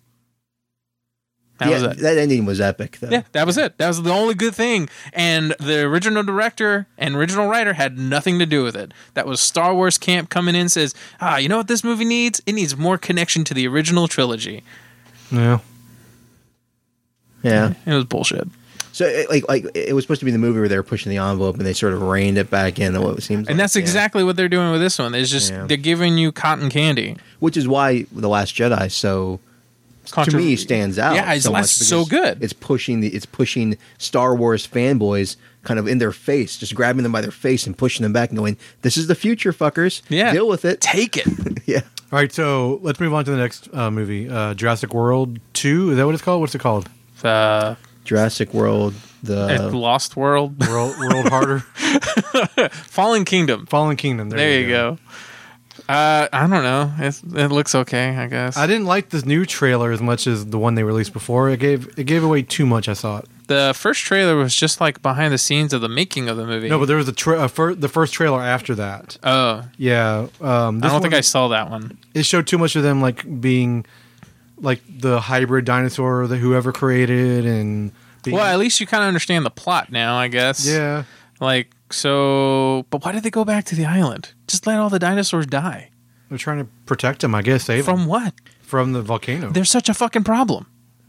E: That
C: yeah,
E: was it.
C: that ending was epic, though.
E: Yeah, that was it. That was the only good thing. And the original director and original writer had nothing to do with it. That was Star Wars camp coming in and says, ah, you know what this movie needs? It needs more connection to the original trilogy.
D: yeah.
C: yeah.
E: It was bullshit.
C: So, it, like, like it was supposed to be the movie where they were pushing the envelope, and they sort of reined it back in. What it seems,
E: And
C: like,
E: that's
C: yeah.
E: exactly what they're doing with this one. It's just
C: Yeah.
E: they're giving you cotton candy.
C: Which is why the Last Jedi so to
E: Contra-
C: me stands out.
E: Yeah, it's
C: so
E: last-
C: much
E: so
C: because
E: good.
C: It's pushing the it's pushing Star Wars fanboys kind of in their face, just grabbing them by their face and pushing them back and going, "This is the future, fuckers.
E: Yeah.
C: Deal with it."
E: Take it.
C: Yeah.
D: All right, so let's move on to the next uh, movie, uh, Jurassic World two. Is that what it's called? What's it called?
E: Uh,
C: Jurassic World, the
E: Lost World.
D: World, World Harder,
E: Fallen Kingdom.
D: Fallen Kingdom. There,
E: There you go. Uh, I don't know. It's, it looks okay, I guess.
D: I didn't like this new trailer as much as the one they released before. It gave it gave away too much. I thought.
E: The first trailer was just like behind the scenes of the making of the movie.
D: No, but there was a, tra- a fir- the first trailer after that.
E: oh,
D: Yeah, um,
E: I
D: this
E: don't think
D: one-
E: I saw that one.
D: It showed too much of them like being like the hybrid dinosaur that whoever created and. Being,
E: Well, at least you kind of understand the plot now, I guess.
D: yeah.
E: Like so, but why did they go back to the island? Just let all the dinosaurs die.
D: They're trying to protect them, I guess, save
E: From
D: them
E: what?
D: from the volcano.
E: They're such a fucking problem.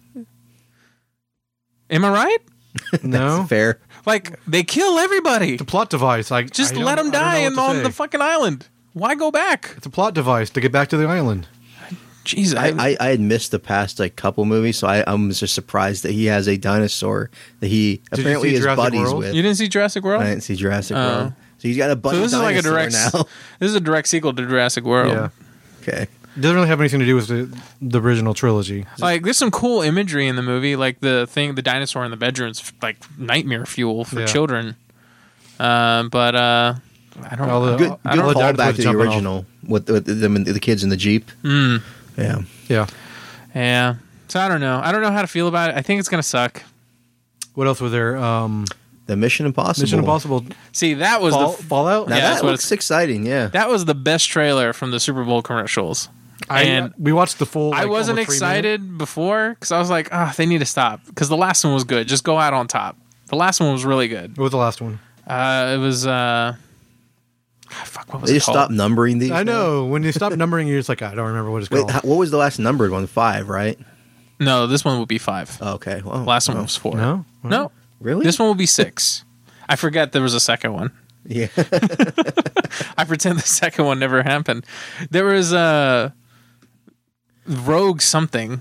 E: Am I right?
D: No,
C: fair.
E: Like they kill everybody.
D: it's a plot device. Like
E: Just
D: I don't-
E: let them
D: I don't know
E: die
D: what
E: and
D: to
E: on
D: say.
E: the fucking island. Why go back?
D: It's a plot device to get back to the island.
E: Jeez,
C: I, I, I had missed the past like couple movies, so I, I'm just surprised that he has a dinosaur that he
D: you
C: apparently
D: see
C: is
D: Jurassic
C: buddies
D: World?
C: with.
E: you didn't see Jurassic World?
C: I didn't see Jurassic
E: Oh.
C: World, so he's got a buddy
E: So this is like a
C: dinosaur
E: direct.
C: now.
E: This is a direct sequel to Jurassic World.
D: Yeah,
C: Okay.
D: it doesn't really have anything to do with the, the original trilogy.
E: Like there's some cool imagery in the movie, like the thing, the dinosaur in the bedroom's like nightmare fuel for
D: Yeah.
E: children. Uh, but uh, I don't.
D: All the-
E: know.
C: Good,
D: I
C: good
D: don't know
C: call
D: the
C: back
D: dinosaurs
C: to the
D: jumping off.
C: original with, with them and the kids in the Jeep.
E: Mm,
C: Yeah.
D: Yeah,
E: yeah. So I don't know. I don't know how to feel about it. I think it's gonna suck.
D: What else was there? Um,
C: The Mission Impossible.
D: Mission Impossible
E: See, that was
D: Fall,
E: the
D: Fallout.
C: Now
E: Yeah, that's
C: that
E: what
C: looks
E: it's-
C: exciting. Yeah.
E: that was the best trailer from the Super Bowl commercials.
D: I,
E: and
D: we watched the full.
E: I
D: like,
E: wasn't
D: almost three
E: excited
D: minutes.
E: before because I was like, ah, they need to stop because the last one was good. Just go out on top. The last one was really good.
D: What was the last one?
E: Uh, it was uh, ah, fuck. What was
C: They
E: it
C: just
E: called?
C: stopped numbering these.
D: I
C: now?
D: know. When you stop numbering, you're just like, I don't remember what it's
C: Wait,
D: called.
C: how, what was the last numbered one? Five, right?
E: No, this one would be five.
C: Oh, okay. Well,
E: Last one
C: well,
E: was four.
D: No?
E: no,
C: Really?
E: this one will be six. I forget there was a second one.
C: Yeah.
E: I pretend the second one never happened. There was a Rogue something.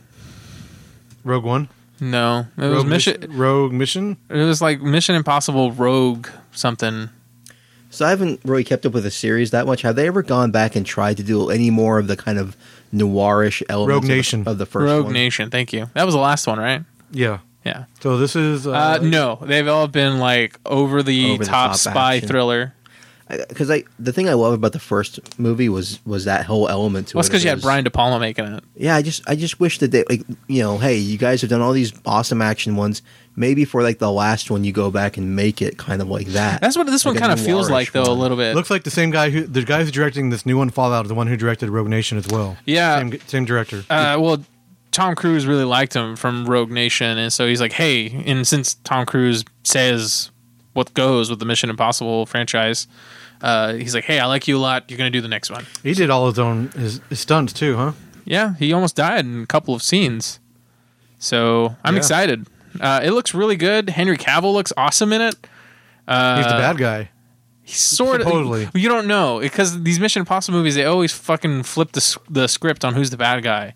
D: Rogue One.
E: No, it was
D: Rogue
E: mission.
D: Rogue Mission.
E: It was like Mission Impossible Rogue something.
C: So I haven't really kept up with the series that much. Have they ever gone back and tried to do any more of the kind of noirish elements
D: Rogue
C: of the-
D: Nation.
C: of the first
E: Rogue
C: one?
E: Nation. Thank you. That was the last one, right?
D: Yeah.
E: Yeah.
D: So this is. Uh,
E: Uh, no, they've all been like over the
C: Over the
E: top
C: top
E: spy
C: action.
E: thriller.
C: Because I, the thing I love about the first movie was was that whole element to
E: Well, it's
C: it.
E: because
C: It
E: you had
C: was-
E: Brian De Palma making it.
C: Yeah, I just I just wish that they like you know, hey, you guys have done all these awesome action ones. Maybe for like the last one, you go back and make it kind of like that.
E: That's what this
C: Like
E: one
C: a
E: kind of feels
C: noirish
E: like, though, a
C: one.
E: little bit.
D: looks like the same guy who the guy who's directing this new one, Fallout, is the one who directed Rogue Nation as well.
E: Yeah.
D: Same, same director.
E: Uh, well, Tom Cruise really liked him from Rogue Nation, and so he's like, "Hey!" And since Tom Cruise says what goes with the Mission Impossible franchise, uh, he's like, "Hey, I like you a lot. You're gonna do the next one."
D: He did all his own his, his stunts too, huh?
E: Yeah, he almost died in a couple of scenes, so I'm
D: Yeah.
E: excited. Uh, it looks really good. Henry Cavill looks awesome in it. Uh,
D: He's the bad guy.
E: He's sort
D: Supposedly.
E: of. You don't know because these Mission Impossible movies, they always fucking flip the s- the script on who's the bad guy.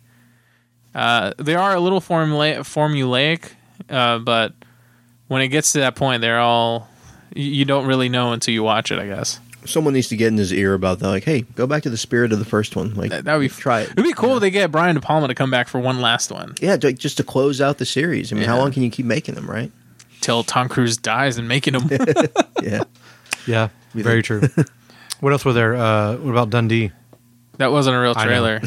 E: Uh, they are a little formula- formulaic, uh, but when it gets to that point, they're all you, you don't really know until you watch it. I guess
C: Someone needs to get in his ear about that. Like, hey, go back to the spirit of the first one. Like,
E: that, that would be
C: try it.
E: It'd be cool if they get Brian De Palma to come back for one last one
C: Yeah, like, just to close out the series. I mean, how
E: Yeah.
C: long can you keep making them, right?
E: till Tom Cruise dies and making them.
C: Yeah.
D: Yeah, very true. What else was there? Uh, what about Dundee
E: That wasn't a real
D: I know.
E: trailer.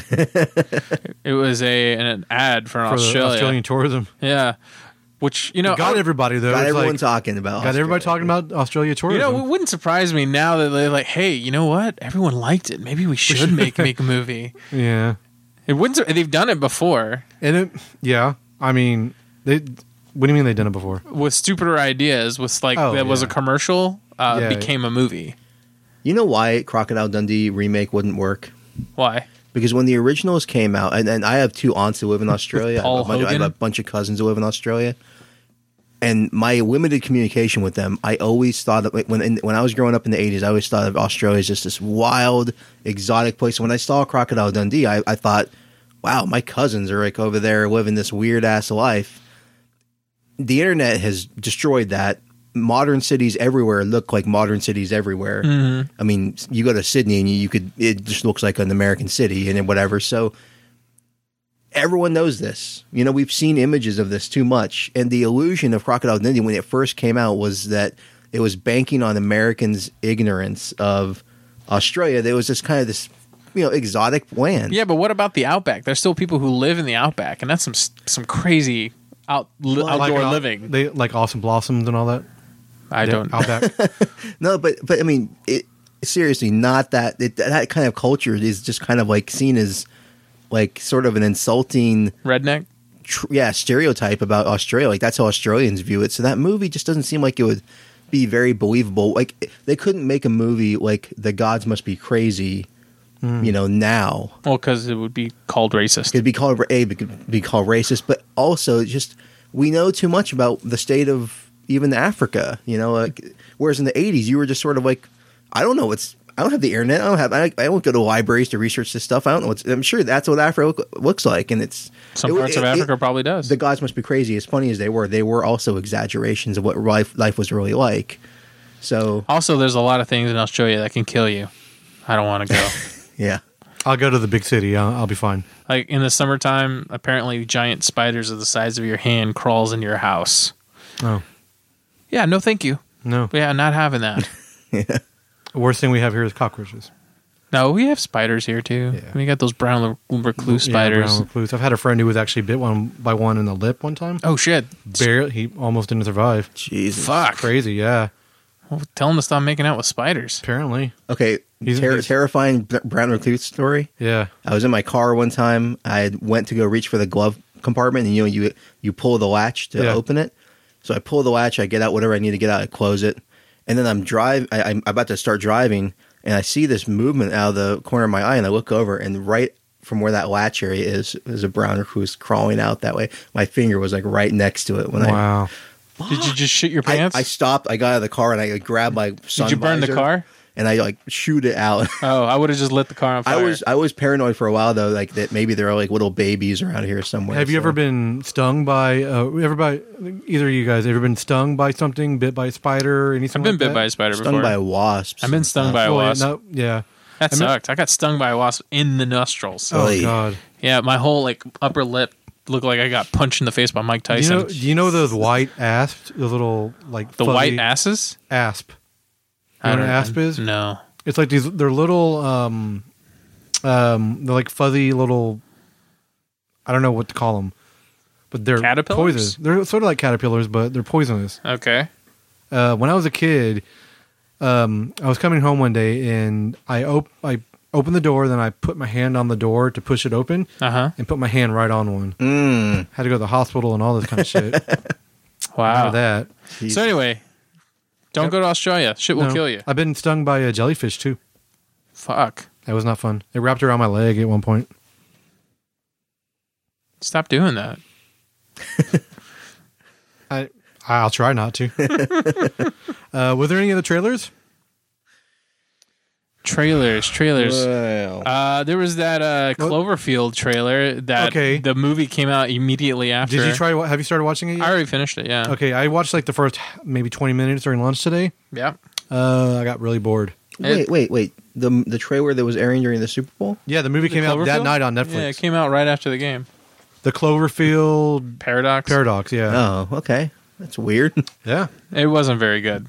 E: It was a an ad for,
D: for
E: Australia.
D: the Australian tourism?
E: Yeah, which you know
D: Got
E: I-
D: everybody though.
C: Got
D: It's
C: everyone
D: like,
C: talking about
D: got everybody
C: Australia.
D: talking about Australia
E: You
D: tourism.
E: know, it wouldn't surprise me now that they're like, "Hey, you know what? Everyone liked it. Maybe we should make make a movie."
D: yeah,
E: It wouldn't. sur- They've done it before
D: and it. Yeah, I mean, they. What do you mean they've done it before?
E: with stupider ideas. With like
D: Oh,
E: that was a
D: yeah.
E: commercial, uh,
D: Yeah.
E: became a movie.
C: You know why Crocodile Dundee remake wouldn't work?
E: Why?
C: Because when the originals came out, and, and I have two aunts who live in Australia.
E: Paul
C: I, have a bunch, I have a
E: Hogan?
C: bunch of cousins who live in Australia. And my limited communication with them, I always thought of, when in, when I was growing up in the eighties, I always thought of Australia as just this wild, exotic place. When I saw Crocodile Dundee, I, I thought, wow, my cousins are like over there living this weird ass life. The internet has destroyed that. Modern cities everywhere look like modern cities everywhere.
E: Mm-hmm.
C: I mean, you go to Sydney and you, you could, it just looks like an American city and whatever. So everyone knows this. You know, we've seen images of this too much. And the illusion of Crocodile Dundee when it first came out was that it was banking on Americans' ignorance of Australia. There was this kind of this, you know, exotic land.
E: Yeah, but what about the outback? There's still people who live in the outback, and that's some some crazy out li-
C: Well,
E: outdoor
D: Like, uh,
E: living.
D: They like Awesome Blossoms and all that.
E: I
D: Yeah,
E: don't.
D: Outback.
C: No, but but I mean, it, seriously, not that it, that kind of culture is just kind of like seen as like sort of an insulting,
E: Redneck.
C: tr- yeah, stereotype about Australia. Like that's how Australians view it. So that movie just doesn't seem like it would be very believable. Like they couldn't make a movie like The Gods Must Be Crazy, you know, now.
E: Well, because it would be called racist.
C: It could be called a it could be called racist, but also just we know too much about the state of even Africa. You know, like whereas in the eighties you were just sort of like, I don't know what's. I don't have the internet. I don't have. I, I don't go to libraries to research this stuff. I don't know what's. I'm sure that's what Africa look, looks like, and it's
E: Some
C: it-
E: parts of
C: it-
E: Africa
C: it-
E: probably does.
C: The Gods Must Be Crazy. As funny as they were, they were also exaggerations of what life life was really like. So
E: Also, there's a lot of things in Australia that can kill you. I don't want to go.
C: yeah,
D: I'll go to the big city. I'll, I'll be fine.
E: Like in the summertime, apparently giant spiders of the size of your hand crawls into your house.
D: Oh
E: Yeah, no, thank you.
D: no.
E: But yeah, not having that.
C: yeah.
D: The worst thing we have here is cockroaches.
E: No, we have spiders here too.
D: Yeah.
E: We got those brown recluse
D: Yeah,
E: spiders.
D: brown recluse. I've had a friend who was actually bit one by one in the lip one time.
E: Oh shit!
D: Barely, he almost didn't survive.
C: Jesus.
E: Fuck!
D: Crazy, yeah.
E: Well, tell him to stop making out with spiders.
D: Apparently,
C: Okay,
D: He's-
C: ter-
D: he's-
C: terrifying b- brown recluse story.
D: yeah.
C: I was in my car one time. I went to go reach for the glove compartment, and you know you you pull the latch to
D: Yeah.
C: open it. So I pull the latch. I get out whatever I need to get out. I close it, and then I'm drive. I, I'm about to start driving, and I see this movement out of the corner of my eye, and I look over, and right from where that latch area is, is a brown recluse crawling out that way. My finger was like right next to it when I.
D: Wow.
E: Did you just shit your
C: I,
E: pants?
C: I stopped. I got out of the car and I like, grabbed my sun
E: Did you burn the
C: visor,
E: car?
C: and I like shoot it out.
E: Oh, I would have just lit the car on fire.
C: I was I was paranoid for a while though, like that maybe there are like little babies around here somewhere.
D: Have you
C: so-
D: ever been stung by? Uh, ever by either of you guys ever been stung by something? Bit by a spider? Or anything?
E: I've been
D: like
E: bit
D: that?
E: by a spider
C: stung
E: before.
C: by wasps?
E: I've been stung by a
D: Well,
E: wasp.
D: no, yeah.
E: That
D: I mean-
E: sucked. I got stung by a wasp in the nostrils.
D: Oh
C: Oy.
D: God.
E: Yeah, my whole like upper lip looked like I got punched in the face by Mike
D: Do you
E: Tyson.
D: know? Do you know those white asps? Those little like
E: the
D: fuzzy
E: white asses?
D: asp. You
E: I
D: know what
E: don't
D: an asp is?
E: No.
D: It's like these. They're little. Um, um, they're like fuzzy little. I don't know what to call them, but they're
E: Caterpillars?
D: poisonous. They're sort of like caterpillars, but they're poisonous.
E: Okay.
D: Uh, when I was a kid, um, I was coming home one day and I op- I opened the door, then I put my hand on the door to push it open
E: Uh huh.
D: and put my hand right on one.
C: Mm,
D: Had to go to the hospital and all this kind of shit.
E: Wow.
D: Out of that.
C: geez.
E: So anyway, don't
D: Yep.
E: go to Australia. Shit will
D: No.
E: kill you.
D: I've been stung by a jellyfish too.
E: Fuck.
D: That was not fun. It wrapped around my leg at one point.
E: Stop doing that.
D: I I'll try not to. uh, were there any other trailers?
E: Trailers, trailers.
C: Well,
E: Uh, there was that uh,
D: What?
E: Cloverfield trailer that
D: Okay.
E: the movie came out immediately after.
D: Did you try? wa- Have you started watching it
E: I
D: yet?
E: already finished it. Yeah.
D: Okay, I watched like the first maybe twenty minutes during lunch today.
E: Yeah.
D: Uh, I got really bored.
C: wait, wait, wait. The the trailer that was airing during the Super Bowl.
D: Yeah, the movie
E: The
D: came out that
E: Cloverfield?
D: night on
E: Yeah,
D: Netflix.
E: it came out right after the game.
D: The Cloverfield
E: Paradox.
D: Paradox. Yeah,
C: Oh, okay. That's weird.
D: yeah.
E: It wasn't very good.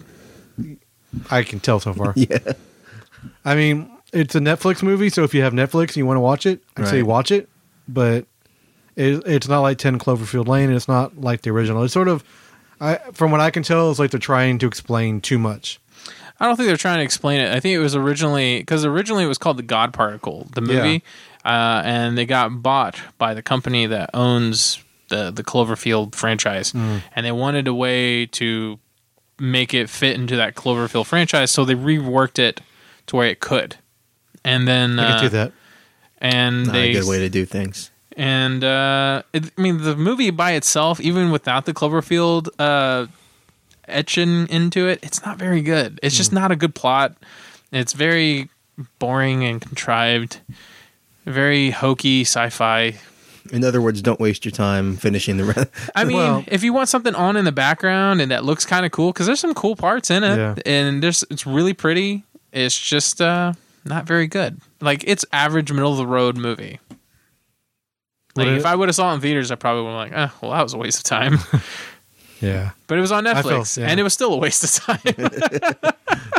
D: I can tell so far.
C: yeah.
D: I mean, it's a Netflix movie, so if you have Netflix and you want to watch it, I'd say
C: Right.
D: watch it. But it, it's not like ten Cloverfield Lane, and it's not like the original. It's sort of, I from what I can tell, it's like they're trying to explain too much.
E: I don't think they're trying to explain it. I think it was originally because originally it was called the God Particle, the movie, uh, and they got bought by the company that owns the the Cloverfield franchise,
D: Mm.
E: and they wanted a way to make it fit into that Cloverfield franchise, so they reworked it to where it could, and then
D: I can
E: uh,
D: do that.
E: and
C: Not
E: they
C: a good way to do things.
E: and uh, it, I mean the movie by itself, even without the Cloverfield uh, etching into it, it's not very good. It's just not a good plot. It's very boring and contrived, very hokey sci-fi.
C: In other words, don't waste your time finishing the rest.
E: I mean,
D: Well-
E: if you want something on in the background and that looks kind of cool, because there's some cool parts in it,
D: Yeah.
E: and there's it's really pretty. It's just uh, not very good. Like it's average, middle of the road movie. Like
D: Would
E: if
D: it-
E: I would have saw it in theaters, I probably would have been like, oh, well, that was a waste of time.
D: Yeah.
E: But it was on
D: I
E: Netflix,
D: felt- yeah.
E: and it was still a waste of time.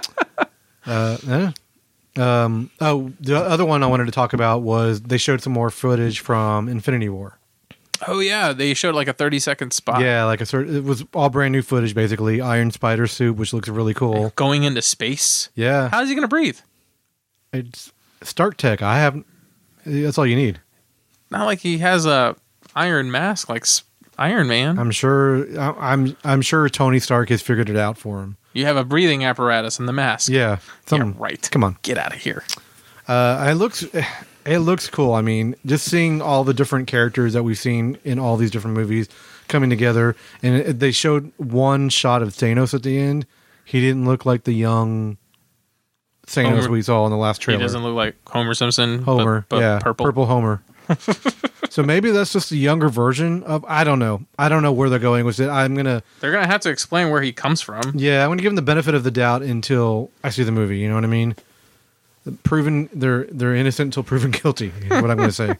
D: Uh, eh. Um, oh, the other one I wanted to talk about was they showed some more footage from Infinity War.
E: Oh yeah, they showed like a thirty second spot.
D: Yeah, like a sort. It was all brand new footage, basically. Iron Spider suit, which looks really cool.
E: Going into space.
D: Yeah,
E: How's he gonna breathe?
D: it's Stark Tech. I have. That's all you need.
E: Not like he has a iron mask like S- Iron Man.
D: I'm sure. I- I'm. I'm sure Tony Stark has figured it out for him.
E: You have a breathing apparatus in the mask.
D: Yeah. Some,
E: Yeah, right.
D: Come on.
E: Get out of here.
D: Uh, it looks. It looks cool. I mean, just seeing all the different characters that we've seen in all these different movies coming together, and it, they showed one shot of Thanos at the end. He didn't look like the young Thanos
E: Homer.
D: we saw in the last
E: He
D: trailer.
E: doesn't look like Homer Simpson. but-
D: Homer,
E: but,
D: yeah,
E: purple.
D: purple Homer. So maybe that's just a younger version of. I don't know. I don't know where they're going with it. I'm gonna.
E: They're gonna have to explain where he comes from.
D: Yeah, I'm gonna give them the benefit of the doubt until I see the movie. You know what I mean? Proven they're they're innocent until proven guilty. Is what I'm gonna say.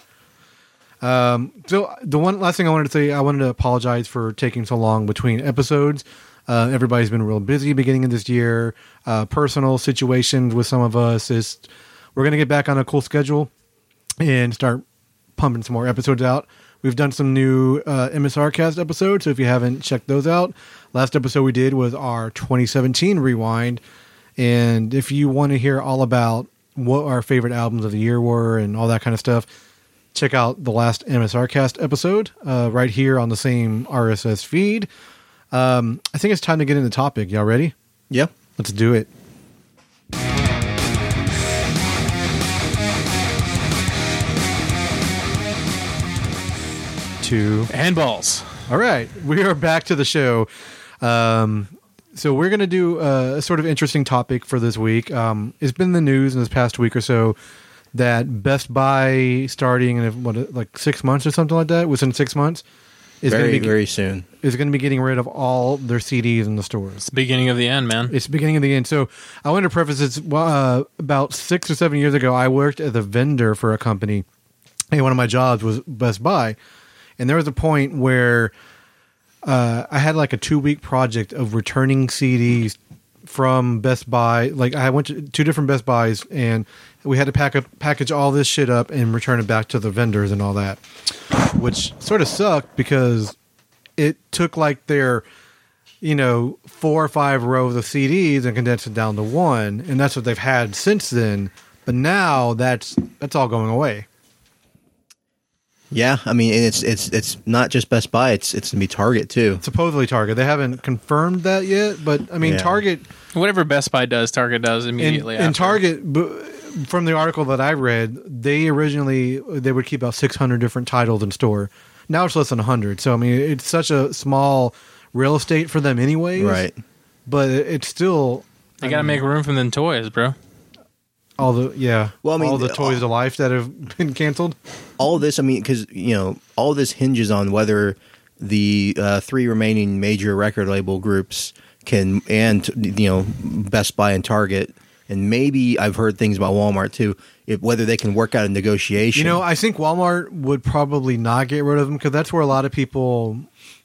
D: Um, so the one last thing I wanted to say, I wanted to apologize for taking so long between episodes. Uh, everybody's been real busy beginning of this year. Uh, personal situations with some of us is we're going to get back on a cool schedule and start pumping some more episodes out. We've done some new uh, M S R Cast episodes, so if you haven't checked those out, last episode we did was our twenty seventeen Rewind. And if you want to hear all about what our favorite albums of the year were and all that kind of stuff, check out the last M S R Cast episode uh, right here on the same R S S feed. Um, I think it's time to get into the topic. Y'all ready?
C: Yeah.
D: Let's do it. To
E: Handballs.
D: All right, we are back to the show. Um, so we're going to do a, a sort of interesting topic for this week. Um, it's been in the news in this past week or so that Best Buy, starting in what, like six months or something like that, within six months, is
C: Very,
D: going to be
C: very soon.
D: is going to be getting rid of all their C Ds in the stores.
E: It's the beginning of the end, man.
D: It's the beginning of the end. So I want to preface this. Well, uh, about six or seven years ago, I worked as a vendor for a company, and one of my jobs was Best Buy. And there was a point where uh, I had like a two-week project of returning C Ds from Best Buy. Like I went to two different Best Buys, and we had to pack up, package all this shit up and return it back to the vendors and all that, which sort of sucked because it took like their, you know, four or five rows of C Ds and condensed it down to one, and that's what they've had since then. But now that's that's all going away.
C: Yeah, I mean, it's it's it's not just Best Buy; it's it's gonna be Target too.
D: Supposedly Target. They haven't confirmed that yet, but I mean,
C: Yeah.
D: Target.
E: Whatever Best Buy does, Target does immediately
D: And,
E: after.
D: and Target, b- from the article that I read, they originally they would keep about six hundred different titles in store. Now it's less than one hundred. So I mean, it's such a small real estate for them, anyways.
C: Right.
D: But it- it's still
E: They got to make room for them toys, bro.
D: all the yeah.
C: Well, I mean,
D: all the
C: the-
D: toys to life that have been canceled.
C: All of this, I mean, because you know, all of this hinges on whether the uh, three remaining major record label groups can, and you know, Best Buy and Target, and maybe I've heard things about Walmart too. If whether they can work out a negotiation.
D: You know, I think Walmart would probably not get rid of them because that's where a lot of people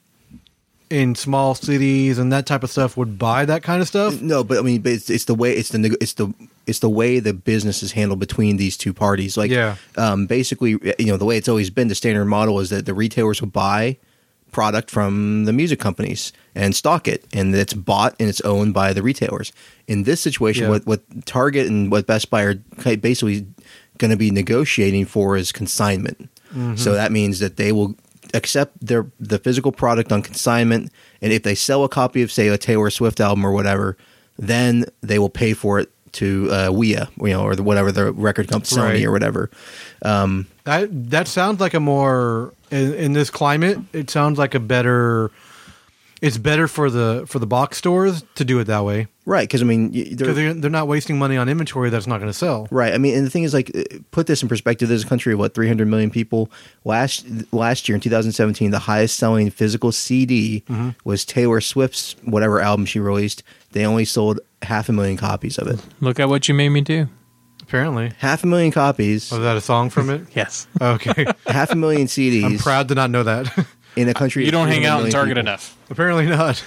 D: in small cities and that type of stuff would buy that kind of stuff.
C: No, but I mean, but it's, it's the way it's the neg- it's the it's the way the business is handled between these two parties. Like,
D: Yeah.
C: um, basically, you know, the way it's always been, the standard model is that the retailers will buy product from the music companies and stock it, and it's bought and it's owned by the retailers. In this situation,
D: Yeah.
C: what what Target and what Best Buy are ki- basically going to be negotiating for is consignment.
D: Mm-hmm.
C: So that means that they will accept their the physical product on consignment, and if they sell a copy of, say, a Taylor Swift album or whatever, then they will pay for it to uh, W I A, you know, or the, whatever the record company, Sony
D: Right.
C: or whatever. Um,
D: That that sounds like a more in, in this climate. It sounds like a better. It's better for the for the box stores to do it that way
C: right, because I mean, y- they're,
D: because they're, they're not wasting money on inventory that's not going to sell.
C: right. I mean, and the thing is, like, uh, put this in perspective. There's a country of what three hundred million people. Last last year in two thousand seventeen, the highest selling physical C D
D: Mm-hmm.
C: was Taylor Swift's whatever album she released. They only sold half a million copies of it.
E: Look at what you made me do.
D: Apparently,
C: Half a million copies.
D: was that a song from it?
E: Yes.
D: Okay,
C: half a million C Ds.
D: I'm proud to not know that.
C: in a country.
E: You
C: of
E: don't hang
C: three hundred
E: out in
C: million
E: Target
C: people.
E: enough.
D: Apparently not.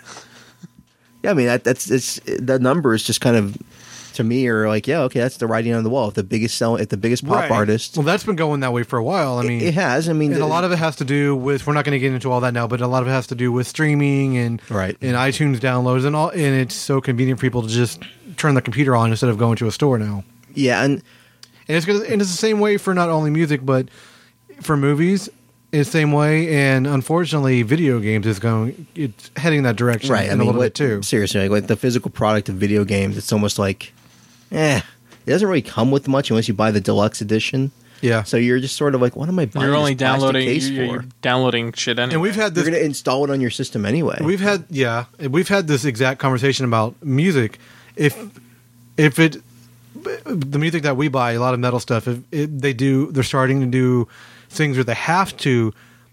C: Yeah, I mean that, that's it's the numbers just kind of to me are like, yeah, okay, that's the writing on the wall. If the biggest sell, if the biggest pop
D: Right.
C: artist,
D: Well, that's been going that way for a while. I mean,
C: it has. I mean,
D: and
C: the-
D: a lot of it has to do with, we're not going to get into all that now, but a lot of it has to do with streaming and
C: Right.
D: and iTunes downloads and all, and it's so convenient for people to just turn the computer on instead of going to a store now.
C: yeah, and
D: And it's gonna, and it's the same way for not only music but for movies. It's the same way, and unfortunately, video games is going. It's heading that direction,
C: right. I
D: in
C: mean,
D: a little
C: what-
D: bit too.
C: seriously, like, like the physical product of video games, it's almost like, eh, it doesn't really come with much unless you buy the deluxe edition.
D: Yeah.
C: So you're just sort of like, what am I buying?
E: You're only
C: this plastic
E: downloading.
C: case
E: You're,
C: for?
E: you're downloading shit anyway.
D: And we've had
C: You're
D: this.
C: going to install it on your system anyway.
D: We've had yeah, we've had this exact conversation about music. If if it the music that we buy, a lot of metal stuff, if it, they do, they're starting to do things where they have to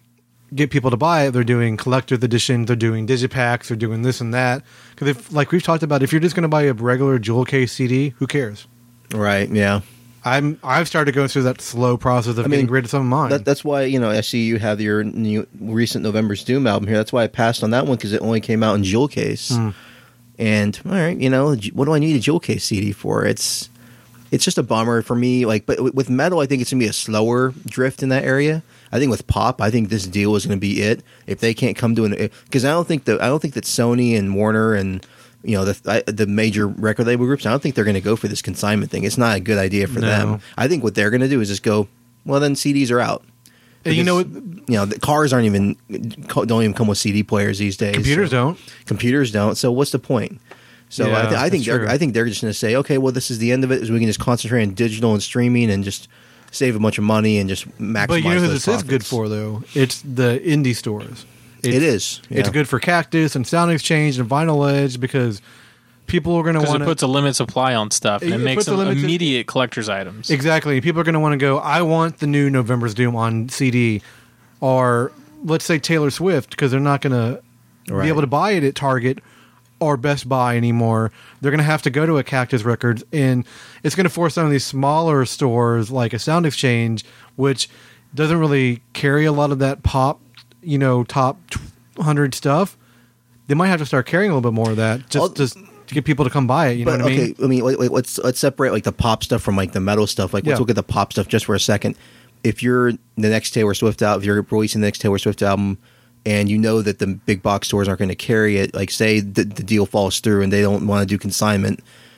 D: get people to buy it. They're doing collector's editions, they're doing digipacks, they're doing this and that. Because if, like we've talked about, if you're just going to buy a regular jewel case C D, who cares?
C: right. Yeah.
D: I'm I've started going through that slow process of
C: I
D: getting
C: mean,
D: rid of some of mine.
C: That, that's why, you know, I see you have your new recent November's Doom album here. That's why I passed on that one because it only came out in jewel case.
D: Hmm.
C: And all right, you know, what do I need a jewel case C D for? It's it's just a bummer for me. Like, but with metal, I think it's gonna be a slower drift in that area. I think with pop, I think this deal is gonna be it. If they can't come to an, because I don't think that I don't think that Sony and Warner and you know the I, the major record label groups, I don't think they're gonna go for this consignment thing. It's not a good idea for
D: No.
C: them. I think what they're gonna do is just go, well, then C Ds are out.
D: And you know what?
C: You know, the cars aren't even don't even come with C D players these days.
D: Computers
C: so-
D: don't.
C: Computers don't. So what's the point? So
D: Yeah,
C: I, th- I think
D: that's
C: they're,
D: true.
C: I think they're just going to say, okay, well, this is the end of it. Is we can just concentrate on digital and streaming and just save a bunch of money and just maximize.
D: But you know who
C: those
D: this is good
C: profits.
D: for, though? It's the indie stores. It's,
C: It is.
D: It's
C: yeah.
D: good for Cactus and Sound Exchange and Vinyl Edge because people are going to
E: Because
D: want
E: it
D: to.
E: puts a limit supply on stuff and
D: It
E: it, makes
D: puts a
E: them
D: limited-
E: immediate collector's items.
D: Exactly. People are going to want to go, I want the new November's Doom on C D. Or let's say Taylor Swift, because they're not going to
C: Right.
D: be able to buy it at Target or Best Buy anymore. They're going to have to go to a Cactus Records, and it's going to force some of these smaller stores like a Sound Exchange, which doesn't really carry a lot of that pop, you know, top one hundred stuff. They might have to start carrying a little bit more of that just
C: I'll-
D: to, to get people to come buy it. You know
C: But
D: what I mean?
C: okay, I mean, wait, wait, let's let's separate like the pop stuff from like the metal stuff. Like, let's
D: Yeah.
C: look at the pop stuff just for a second. If you're the next Taylor Swift album, if you're releasing the next Taylor Swift album, and you know that the big box stores aren't going to carry it, like say the, the deal falls through and they don't want to do consignment,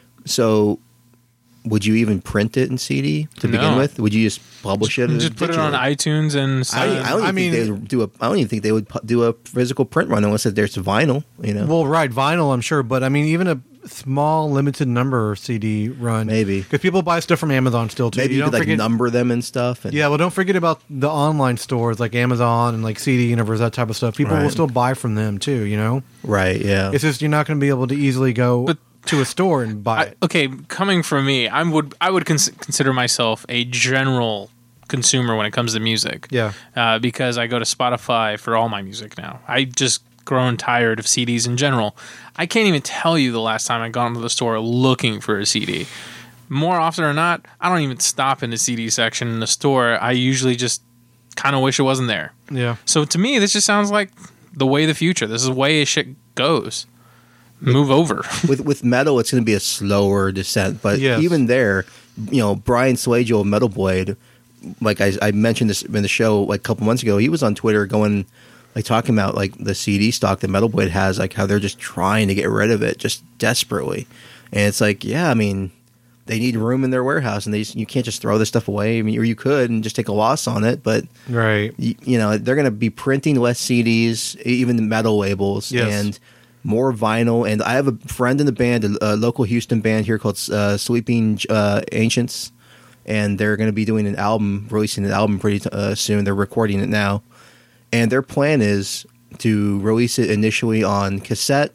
C: so would you even print it in C D to begin
E: No.
C: with? Would you just publish it?
E: Just put it on
C: digitally?
E: iTunes and
C: I,
E: sell
C: don't-
E: it.
C: I don't even
D: I
C: think
D: mean-
C: they would do a. I don't even think they would pu- do a physical print run unless there's vinyl. You know,
D: Well, right, vinyl, I'm sure, but I mean, even a small, limited number C D run,
C: Maybe.
D: because people buy stuff from Amazon still too.
C: maybe you,
D: don't
C: could like
D: forget,
C: number them and stuff. And,
D: yeah. Well, don't forget about the online stores like Amazon and like C D Universe, that type of stuff. People will
C: Right.
D: still buy from them too. You know,
C: right, yeah.
D: it's just you're not going to be able to easily go
E: But-
D: to a store and buy
E: I,
D: it.
E: okay, coming from me, I would I would cons- consider myself a general consumer when it comes to music.
D: Yeah.
E: uh, because I go to Spotify for all my music now. I just grown tired of C Ds in general. I can't even tell you the last time I got into the store looking for a C D. More often than not, I don't even stop in the C D section in the store. I usually just kind of wish it wasn't there.
D: Yeah.
E: So to me, this just sounds like the way of the future. This is the way shit goes. Move over.
C: with with metal, it's going to be a slower descent. But
D: Yes.
C: even there, you know, Brian Slajo of Metal Blade, like I, I mentioned this in the show like a couple months ago, he was on Twitter going like talking about like the C D stock that Metal Blade has, like how they're just trying to get rid of it just desperately. And it's like, yeah, I mean, they need room in their warehouse, and they just, you can't just throw this stuff away. I mean, or you could and just take a loss on it, but
D: Right.
C: you, you know they're going to be printing less C Ds, even the metal labels,
D: Yes.
C: and more vinyl. And I have a friend in the band, a, a local Houston band here called uh, Sleeping uh, Ancients, and they're going to be doing an album, releasing an album pretty uh, soon. They're recording it now, and their plan is to release it initially on cassette,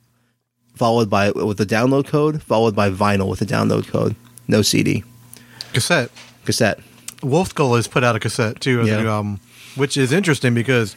C: followed by with a download code, followed by vinyl with a download code. No C D,
D: Cassette.
C: cassette.
D: Wolf Skull has put out a cassette too of
C: Yeah.
D: the new album, which is interesting because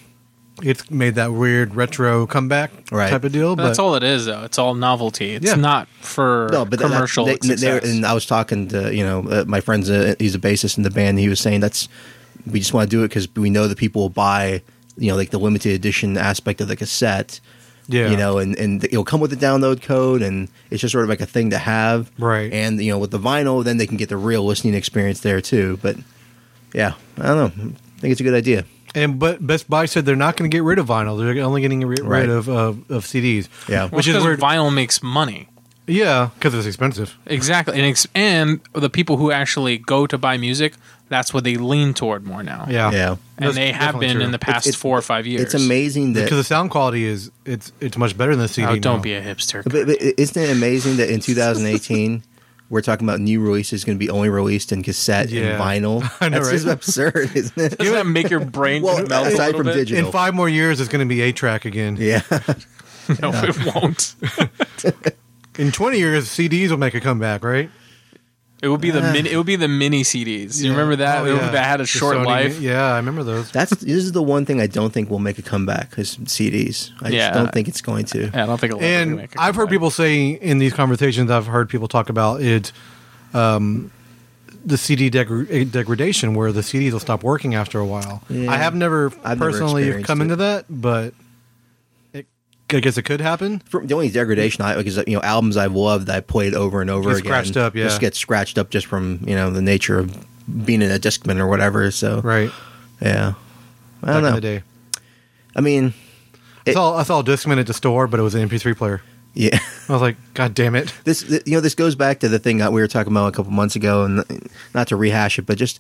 D: it's made that weird retro comeback
C: Right.
D: type of deal.
E: But
D: But
E: that's all it is, though. It's all novelty. It's
D: Yeah.
E: not for
C: No, but that-
E: commercial
C: they- they-
E: success.
C: and I was talking to you know uh, my friend's a, he's a bassist in the band. And he was saying that's we just want to do it because we know that people will buy you know like the limited edition aspect of the cassette.
D: Yeah.
C: you know, and and it'll come with the download code, and it's just sort of like a thing to have.
D: Right.
C: And you know, with the vinyl, then they can get the real listening experience there too. But yeah, I don't know. I think it's a good idea.
D: And but Best Buy said they're not going to get rid of vinyl. They're only getting rid,
C: Right.
D: rid of, of of C Ds.
C: Yeah.
E: Well,
D: which is
E: because
D: weird.
E: vinyl makes money.
D: Yeah, because it's expensive.
E: Exactly. And, ex- and the people who actually go to buy music, that's what they lean toward more now.
D: Yeah,
C: Yeah.
E: And
D: That's
E: they have
D: definitely
E: been
D: true.
E: in the past
C: It's-
E: four or five years.
C: It's amazing that
D: because the sound quality is it's it's much better than the C D.
E: Oh, don't
D: now.
E: be a hipster.
C: But, but isn't it amazing that in two thousand eighteen we're talking about new releases going to be only released in cassette
D: Yeah.
C: and vinyl?
D: I know,
C: That's
D: right?
C: just absurd, isn't it?
E: Doesn't that make your brain
C: Well,
E: melt a
C: aside
E: little
C: from
E: bit?
C: digital.
D: In five more years, it's going to be eight track again.
C: Yeah,
E: No, it won't.
D: In twenty years, C Ds will make a comeback, right?
E: It would be the mini. It would be the mini C Ds. You remember that?
D: Oh,
E: They were-
D: yeah.
E: That had a
D: The
E: short
D: Sony
E: life.
D: mi- Yeah, I remember those.
C: that's this is the one thing I don't think will make a comeback is C Ds. I
E: Yeah.
C: just don't think it's going to.
E: Yeah, I don't think it'll ever
D: And
E: make a
D: I've heard
E: comeback.
D: people say in these conversations, I've heard people talk about it, um, the C D degra- degradation, where the C Ds will stop working after a while.
C: Yeah.
D: I have never
C: I've never
D: personally
C: experienced
D: come
C: it.
D: into that, but it I guess it could happen.
C: For, the only degradation I because you know albums I've loved that I played over and over
D: Get
C: again
D: scratched up, yeah.
C: just get scratched up just from you know the nature of being in a Discman or whatever. So
D: Right.
C: yeah, I
D: Back
C: don't know.
D: in the day.
C: I mean,
D: I
C: It-
D: saw, I saw a Discman at the store, but it was an M P three player.
C: yeah.
D: I was like, God damn it.
C: This th- you know this goes back to the thing that we were talking about a couple months ago, and not to rehash it, but just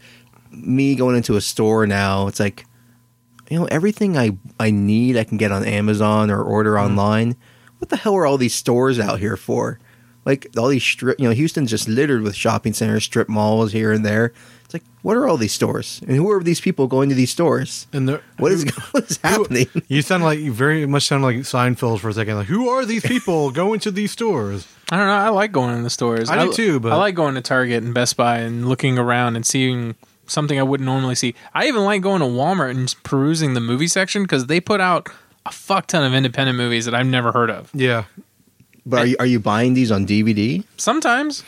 C: me going into a store now. It's like you know everything I I need I can get on Amazon or order
D: Mm-hmm.
C: online. What the hell are all these stores out here for? Like all these strip, you know, Houston's just littered with shopping centers, strip malls here and there. It's like, what are all these stores, and who are these people going to these stores?
D: And the,
C: What is
D: who-
C: what is happening?
D: You sound like you very much sound like Seinfeld for a second. Like, who are these people going to these stores?
E: I don't know. I like going in the stores.
D: I do too, but-
E: I like going to Target and Best Buy and looking around and seeing something I wouldn't normally see. I even like going to Walmart and just perusing the movie section because they put out a fuck ton of independent movies that I've never heard of.
D: Yeah.
C: But are you are you buying these on D V D?
E: Sometimes,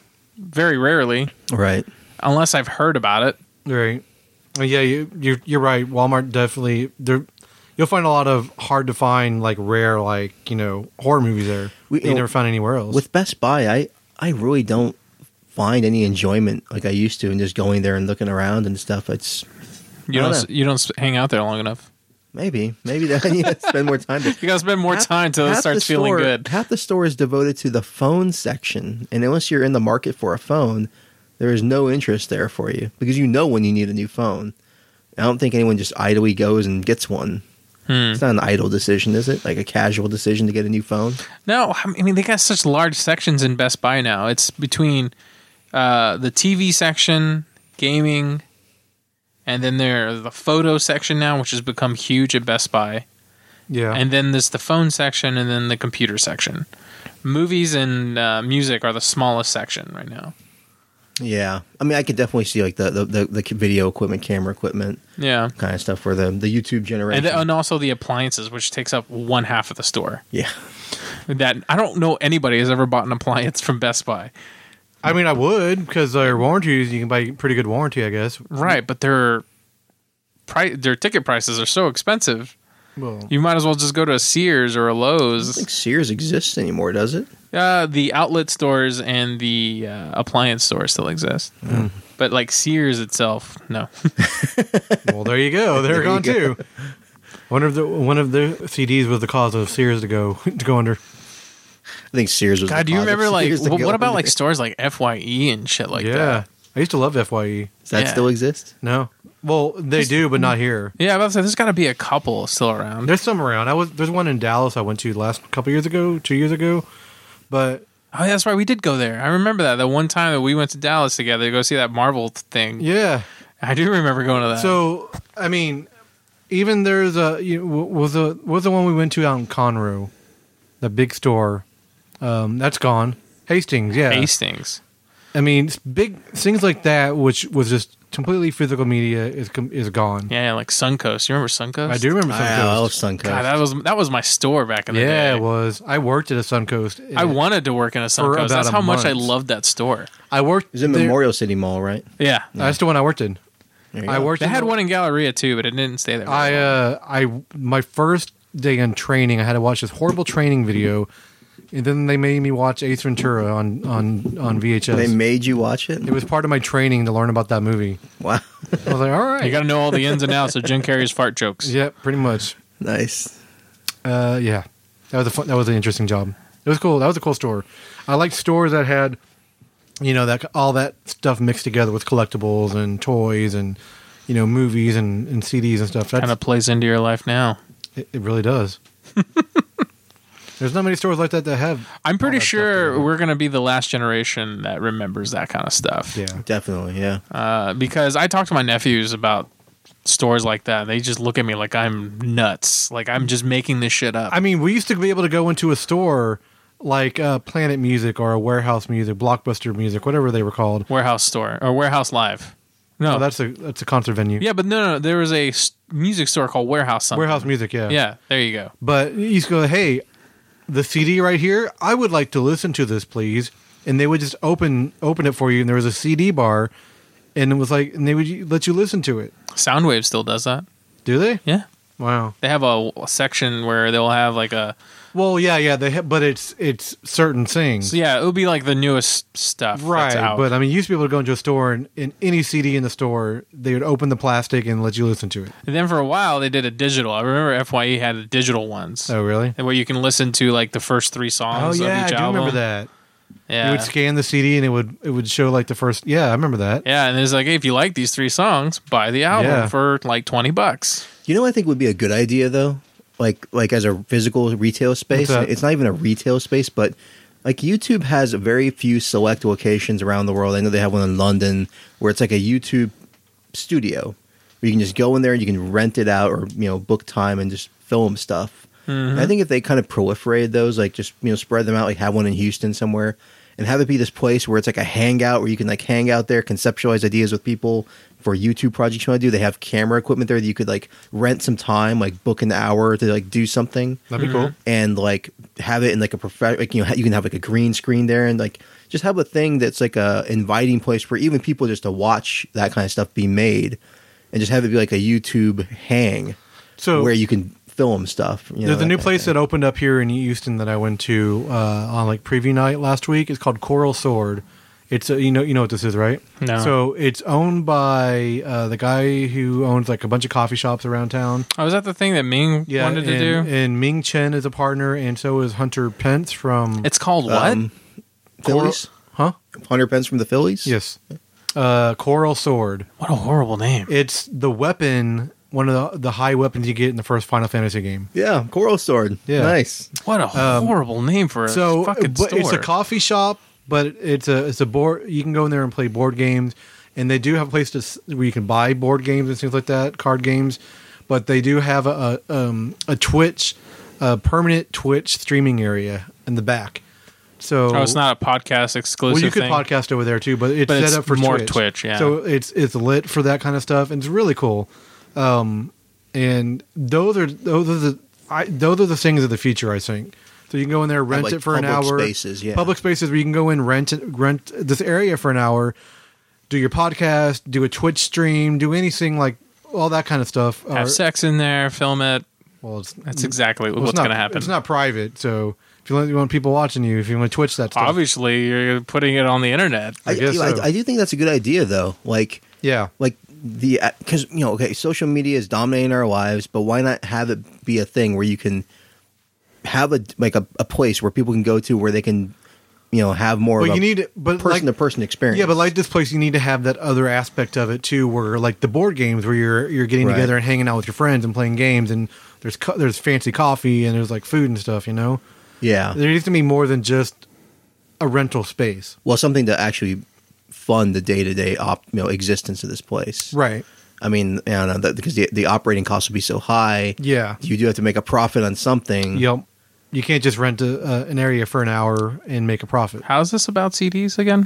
E: very rarely,
C: Right.
E: unless I've heard about it.
D: Right. Well, yeah, you, you're you're right. Walmart definitely there. You'll find a lot of hard to find, like rare, like you know, horror movies there.
C: We-
D: that you never found anywhere else.
C: With Best Buy, I I really don't find any enjoyment like I used to in just going there and looking around and stuff. It's
E: You
C: I
E: don't.
C: don't know.
E: You don't s- hang out there long enough.
C: maybe maybe that I need to spend more time.
E: You gotta spend more
C: Half-
E: time till it
C: half
E: starts
C: the
E: feeling
C: store-
E: good.
C: Half the store is devoted to the phone section, and unless you're in the market for a phone, there is no interest there for you because you know when you need a new phone. I don't think anyone just idly goes and gets one.
E: Hmm.
C: It's not an idle decision, is it? Like a casual decision to get a new phone?
E: No, I mean they got such large sections in Best Buy now. It's between uh, the T V section, gaming, and then there's the photo section now, which has become huge at Best Buy.
D: yeah.
E: And then there's the phone section, and then the computer section. Movies and uh, music are the smallest section right now.
C: Yeah, I mean, I could definitely see like the the, the, the video equipment, camera equipment,
E: Yeah,
C: kind of stuff for the the YouTube generation.
E: and, th- and also the appliances, which takes up one half of the store.
C: yeah,
E: That I don't know anybody has ever bought an appliance from Best Buy.
D: I mean, I would because their warranties. You can buy pretty good warranty, I guess.
E: Right, but their pri- their ticket prices are so expensive.
D: Well,
E: You might as well just go to a Sears or a
C: I don't
E: Lowe's.
C: think Sears exists anymore, does it?
E: Uh, the outlet stores and the uh, appliance stores still exist, but like Sears itself, no.
D: well, there you go. They're
C: There you
D: gone
C: go.
D: too. One of the one of the C Ds was the cause of Sears to go to go under.
C: I think Sears was.
E: God,
C: the
E: do you
C: cause of
E: remember like
C: Sears to
E: wh-
C: go
E: what about
C: under.
E: like stores like F Y E and shit like
D: yeah,
E: that?
D: I used to love F Y E.
C: Does that
E: Yeah.
C: still exist?
D: No, well, they do, but not here.
E: Yeah, I was about to say there's got to be a couple still around.
D: There's some around. I was there's one in Dallas I went to last couple years ago, two years ago, but
E: Oh, that's right, we did go there. I remember that the one time that we went to Dallas together to go see that Marvel thing.
D: yeah.
E: I do remember going to that.
D: So I mean, even there's a you know, was a was the one we went to out in Conroe, the big store. Um, that's gone. Hastings, yeah.
E: Hastings.
D: I mean, it's big things like that, which was just completely physical media, is com- is gone.
E: Yeah, like Suncoast. You remember Suncoast?
D: I do remember
C: I, I love
D: Suncoast.
C: Suncoast.
E: God, that was that was my store back in the
D: Yeah,
E: day.
D: it was. I worked at a Suncoast.
E: I wanted to work in a Suncoast.
D: about
E: That's
D: a
E: how much I
D: month.
E: loved that store.
D: I worked.
C: it was in
D: there-
C: Memorial City Mall, right?
E: Yeah,
D: That's the one I worked in.
C: There you
D: I
C: go.
D: worked.
E: they
D: in
E: had
D: the-
E: one in Galleria too, but it didn't stay there.
D: I
E: very long.
D: uh I my first day in training, I had to watch this horrible training video, and then they made me watch Ace Ventura on on on V H S.
C: They made you watch it.
D: it was part of my training to learn about that movie.
C: Wow,
D: I was like, all right,
E: You got to know all the ins and outs of Jim Carrey's fart jokes.
D: yeah, pretty much.
C: nice.
D: Uh, yeah, that was a fun, that was an interesting job. It was cool. That was a cool store. I liked stores that had, you know, that all that stuff mixed together with collectibles and toys and, you know, movies and, and C Ds and stuff. That's,
E: Kind of plays into your life now.
D: it, it really does. There's not many stores like that that have.
E: I'm pretty
D: all that stuff
E: sure
D: together.
E: we're going to be the last generation that remembers that kind of stuff.
D: Yeah.
C: Definitely, yeah.
E: Uh, because I talk to my nephews about stores like that. They just look at me like I'm nuts. Like I'm just making this shit up.
D: I mean, we used to be able to go into a store like uh, Planet Music or a Warehouse Music, Blockbuster Music, whatever they were called.
E: Warehouse store or Warehouse Live. No,
D: Oh, that's a that's a concert venue.
E: yeah, but no, no, no. There was a s- music store called Warehouse something.
D: Warehouse Music, yeah.
E: Yeah, there you go.
D: But you used to go, hey, the C D right here, I would like to listen to this, please. And they would just open open it for you, and there was a C D bar, and it was like, and they would let you listen to it.
E: Soundwave still does that.
D: Do they?
E: Yeah.
D: Wow.
E: They have a, a section where they'll have like a.
D: Well, yeah, yeah. They have, but it's it's certain things.
E: So yeah, it would be like the newest stuff.
D: Right,
E: That's out.
D: but I mean, you used to be able to go into a store and in any C D in the store, they would open the plastic and let you listen to it.
E: And then for a while they did a digital. I remember F Y E had the digital ones.
D: Oh, really?
E: Where you can listen to like the first three songs.
D: Oh, yeah,
E: of each
D: I do
E: album.
D: remember that.
E: Yeah.
D: You would scan the C D and it would it would show like the first. Yeah, I remember that.
E: Yeah, and it's like, hey, if you like these three songs, buy the album
D: Yeah.
E: for like twenty bucks.
C: You know what I think would be a good idea though? Like like as a physical retail space.
D: What's that?
C: It's not even a retail space, but like YouTube has very few select locations around the world. I know they have one in London where it's like a YouTube studio where you can just go in there and you can rent it out or, you know, book time and just film stuff. And I think if they kind of proliferated those, like just, you know, spread them out, like have one in Houston somewhere and have it be this place where it's like a hangout where you can like hang out there, conceptualize ideas with people for YouTube projects you want to do. They have camera equipment there that you could like rent some time, like book an hour to like do something
D: That'd be cool.
C: and like have it in like a prof- like, you know, you can have like a green screen there and like just have a thing that's like a inviting place for even people just to watch that kind of stuff be made and just have it be like a YouTube hang
D: So
C: where you can film stuff. You know,
D: there's a
C: that
D: new
C: kind of
D: place
C: thing.
D: that opened up here in Houston that I went to uh, on like preview night last week. It's called Coral Sword. It's a, you know you know what this is, right?
E: No.
D: So it's owned by uh, the guy who owns like a bunch of coffee shops around town.
E: Oh, is that the thing that Ming
D: Yeah,
E: wanted to
D: and,
E: do?
D: and Ming Chen is a partner, and so is Hunter Pence from.
E: It's called what?
C: Um, Phillies?
D: Huh?
C: Hunter Pence from the Phillies?
D: Yes. Uh, Coral Sword.
E: What a horrible name.
D: It's the weapon, one of the, the high weapons you get in the first Final Fantasy game.
C: Yeah, Coral Sword.
D: Yeah.
C: Nice.
E: What a horrible name for a
D: So
E: fucking
D: but
E: store.
D: it's a coffee shop, but it's a it's a board. You can go in there and play board games, and they do have a place to s- where you can buy board games and things like that, card games. But they do have a a, um, a Twitch, a permanent Twitch streaming area in the back. So
E: Oh, it's not a podcast exclusive
D: well, you could
E: thing?
D: podcast over there too, but it's
E: But
D: set
E: it's
D: up for
E: more
D: Twitch.
E: Twitch, yeah.
D: So it's it's lit for that kind of stuff, and it's really cool. Um, and those are those are the I, those are the things of the future, I think. So you can go in there, rent
C: like
D: it for an
C: public
D: hour.
C: spaces, yeah.
D: Public spaces where you can go in, rent it, rent this area for an hour, do your podcast, do a Twitch stream, do anything like all that kind of stuff.
E: Have
D: Or-
E: sex in there, film it.
D: Well, it's,
E: That's exactly
D: well,
E: what's
D: it's not,
E: going to happen.
D: It's not private, so if you want, you want people watching you, if you want to Twitch that stuff,
E: Obviously, you're putting it on the internet.
C: I,
D: guess
C: you know,
D: so.
C: I, I do think that's a good idea, though. Like,
D: yeah.
C: like the because you know, okay, social media is dominating our lives, but why not have it be a thing where you can have a like a, a place where people can go to where they can, you know, have more
D: But
C: of
D: you
C: a
D: need, but
C: person to
D: like,
C: person experience.
D: yeah, but like this place, you need to have that other aspect of it too, where like the board games, where you're you're getting
C: Right.
D: together and hanging out with your friends and playing games, and there's co- there's fancy coffee and there's like food and stuff. You know,
C: yeah,
D: there needs to be more than just a rental space,
C: well, something to actually fund the day to day op you know existence of this place.
D: right?
C: I mean, I don't know that because the the operating costs will be so high.
D: Yeah.
C: You do have to make a profit on something.
D: Yep. You can't just rent a, uh, an area for an hour and make a profit.
E: How's this about C Ds again?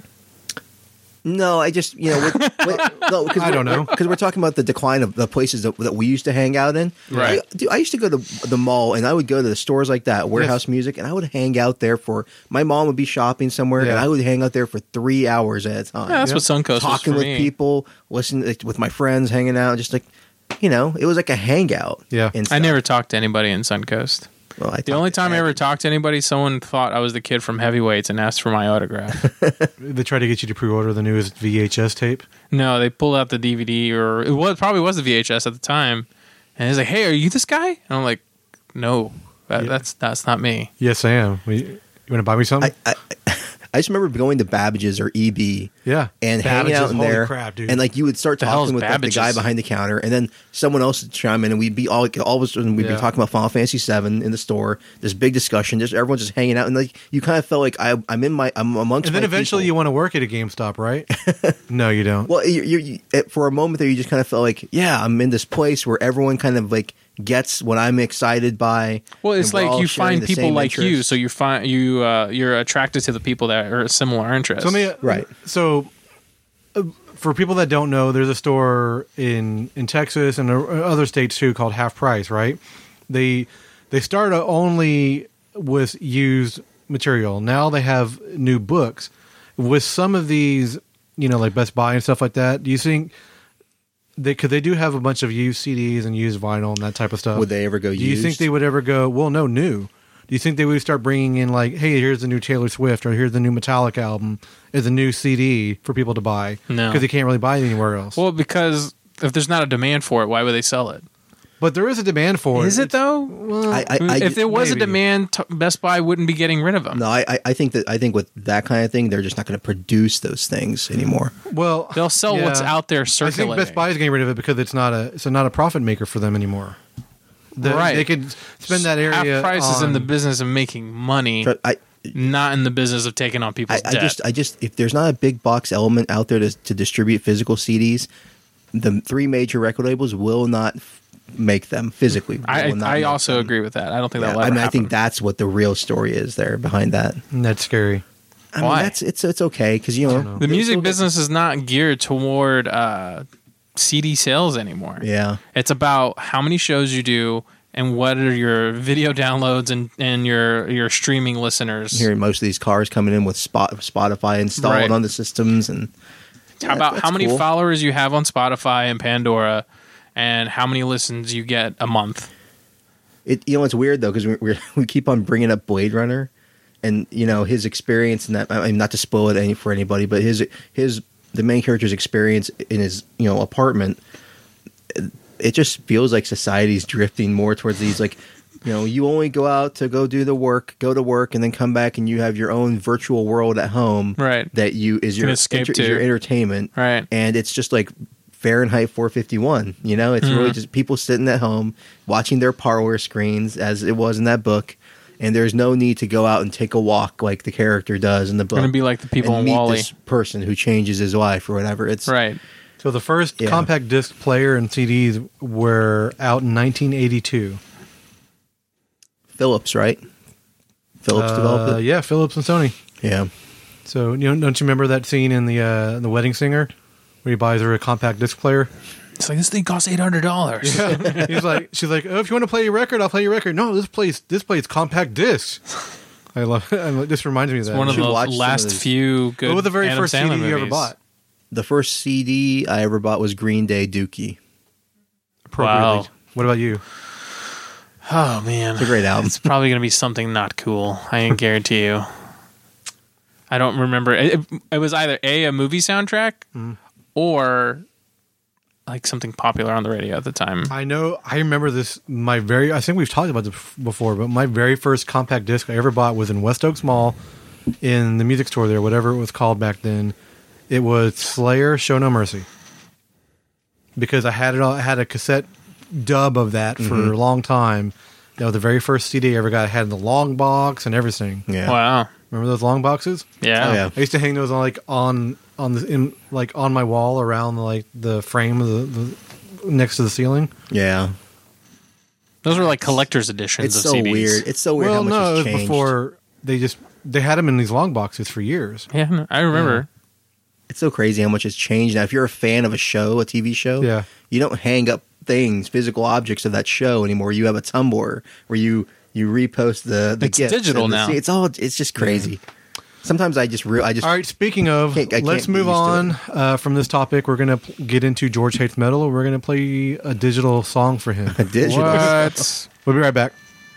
C: No, I just you know, with, with, no, because
D: I don't know.
C: because we're talking about the decline of the places that, that we used to hang out in.
E: Right.
C: I, dude, I used to go to the mall and I would go to the stores like that, Warehouse
D: Yes.
C: Music, and I would hang out there for. My mom would be shopping somewhere, and
D: Yeah.
C: I would hang out there for three hours at a time.
E: Yeah, that's what Suncoast was
C: talking
E: for
C: with
E: me.
C: people, listening like, with my friends, hanging out, just like you know, it was like a hangout.
D: Yeah.
C: and
E: I
C: stuff.
E: never talked to anybody in Suncoast.
C: Well, I
E: The
C: talked
E: only
C: to
E: time I
C: Ed.
E: ever talked to anybody, someone thought I was the kid from Heavyweights and asked for my autograph.
D: They try to get you to pre-order the newest V H S tape.
E: No, they pulled out the D V D, or it was probably was the V H S at the time, and he's like, "Hey, are you this guy?" And I'm like, "No, that,
D: Yeah.
E: that's that's not me."
D: Yes, I am. You, you want to buy me something?
C: I, I, I just remember going to Babbage's or E B.
D: yeah.
C: And
D: Babbage's,
C: hanging out in
D: holy
C: there,
D: crap, dude.
C: and like you would start
E: The hell
C: talking
E: is
C: with like, the guy
E: Babbage's?
C: behind the counter, and then someone else would chime in, and we'd be all like, all of a sudden we'd
D: Yeah.
C: be talking about Final Fantasy seven in the store. This big discussion, just everyone just hanging out, and like you kind of felt like I, I'm in my, I'm amongst.
D: and then
C: my
D: eventually you
C: people.
D: want to work at a GameStop, right? No, you don't.
C: Well, you, you, you, it- for a moment there, you just kind of felt like, yeah, I'm in this place where everyone kind of like gets what I'm excited by.
E: Well, it's
C: and we're
E: like
C: all
E: you
C: sharing
E: find
C: the
E: people
C: same
E: like you,
C: interests.
E: so you find you uh, you're attracted to the people that are similar interests.
D: So let me,
C: Right.
D: So, uh, for people that don't know, there's a store in in Texas and uh, other states too called Half Price. Right? They they started only with used material. Now they have new books. With some of these, you know, like Best Buy and stuff like that. Do you think? they because they do have a bunch of used C Ds and used vinyl and that type of stuff.
C: Would they ever go
D: Do
C: used?
D: you think they would ever go? Well, no, new. Do you think they would start bringing in like, hey, here's the new Taylor Swift or here's the new Metallica album as a new C D for people to buy?
E: No.
D: Because they can't really buy it anywhere else.
E: Well, because if there's not a demand for it, why would they sell it?
D: But there is a demand for it.
E: Is it
D: It's-
E: though?
D: Well,
C: I, I, I,
E: if there was
D: maybe.
E: a demand, t- Best Buy wouldn't be getting rid of them.
C: no, I, I- I think that I think with that kind of thing, they're just not going to produce those things anymore.
D: well,
E: They'll sell
D: yeah.
E: what's out there
D: I
E: circulating.
D: think Best Buy is getting rid of it because it's not a it's not a profit maker for them anymore. The-
E: Right.
D: They could spend that area.
E: Half Price is in
D: on-
E: the business of making money,
C: But I,
E: not in the business of taking on
C: I,
E: people's
C: I
E: debt.
C: just, I just, if there's not a big box element out there to, to distribute physical C Ds, the three major record labels will not f- make them physically.
E: I,
C: Will not
E: I
C: make
E: also
C: them.
E: agree with that. I don't think
C: Yeah,
E: that'll
C: I
E: ever
C: mean, I
E: happen.
C: think that's what the real story is there behind that.
D: That's scary.
C: I mean,
E: Why?
C: that's it's it's okay because you know,
D: know.
E: the
C: they'll
E: music
C: still get-
E: business is not geared toward uh, C D sales anymore.
C: Yeah,
E: It's about how many shows you do and what are your video downloads and, and your your streaming listeners.
C: hearing most of these cars coming in with Spot, Spotify installed
E: Right.
C: on the systems, and
E: How about
C: that's
E: how many
C: cool.
E: followers you have on Spotify and Pandora, and how many listens you get a month?
C: It, you know, it's weird though because we we're, we keep on bringing up Blade Runner, and you know his experience in that. I mean, not to spoil it any for anybody, but his his the main character's experience in his you know apartment. It, it just feels like society's drifting more towards these like. You know, you only go out to go do the work, go to work, and then come back, and you have your own virtual world at home,
E: Right.
C: That you is your
E: Can escape
C: enter- is your
E: to.
C: entertainment,
E: Right.
C: And it's just like Fahrenheit four fifty-one. You know, it's
E: Mm-hmm.
C: really just people sitting at home watching their parlor screens, as it was in that book. And there's no need to go out and take a walk like the character does in the book.
E: Gonna be like the people
C: and
E: in
C: meet
E: Wall-E.
C: this person who changes his life or whatever. It's
E: Right.
D: So the first
C: Yeah.
D: compact disc player and C Ds were out in nineteen eighty-two.
C: Phillips, right? Phillips developed
D: Uh,
C: it.
D: yeah, Philips and Sony.
C: Yeah.
D: So you know, don't you remember that scene in the uh, the Wedding Singer where he buys her a compact disc player?
E: It's like this thing costs eight hundred dollars.
D: He's like, she's like, oh, if you want to play your record, I'll play your record. No, this plays this plays compact discs. I love. I love this reminds me of that.
E: One of
C: should
E: the
C: watch some
E: last
C: of those.
E: few good.
D: what was the very
E: Adam
D: first
E: Sandler
D: C D you ever
E: movies.
D: bought?
C: The first C D I ever bought was Green Day Dookie.
D: Appropriately.
E: Wow.
D: What about you?
E: Oh man,
C: It's a great album.
E: It's probably going to be something not cool. I can guarantee you. I don't remember. It, it was either a a movie soundtrack or like something popular on the radio at the time.
D: I know. I remember this. My very. I think we've talked about this before, but my very first compact disc I ever bought was in West Oaks Mall, in the music store there, whatever it was called back then. It was Slayer, "Show No Mercy," because I had it. all I had a cassette dub of that for a long time. That was the very first C D I ever got. I had the long box and everything.
C: Yeah.
E: Wow.
D: Remember those long boxes?
E: Yeah.
C: Oh, yeah.
D: I used to hang those on like on on the in like on my wall around like the frame of the, the next to the ceiling.
C: Yeah.
E: Those were like collector's editions
C: It's
E: of
C: so
E: C Ds.
C: weird. It's so weird
D: well,
C: how much
D: no,
C: has
D: it was
C: changed.
D: before they just they had them in these long boxes for years.
E: Yeah, no, I remember.
C: It's so crazy how much has changed. Now, if you're a fan of a show, a T V show,
D: Yeah.
C: you don't hang up things, physical objects of that show anymore. You have a Tumblr where you you repost the the
E: It's
C: gifs
E: digital
C: and the-
E: now.
C: It's all it's just crazy. Sometimes I just re- I just
D: All right, speaking of,
C: Can't- I
D: let's
C: can't get
D: move
C: used to
D: on
C: it.
D: uh, from this topic. We're going to get into George Hates Metal. We're going to play a digital song for him.
C: digital.
E: What?
D: We'll be right back.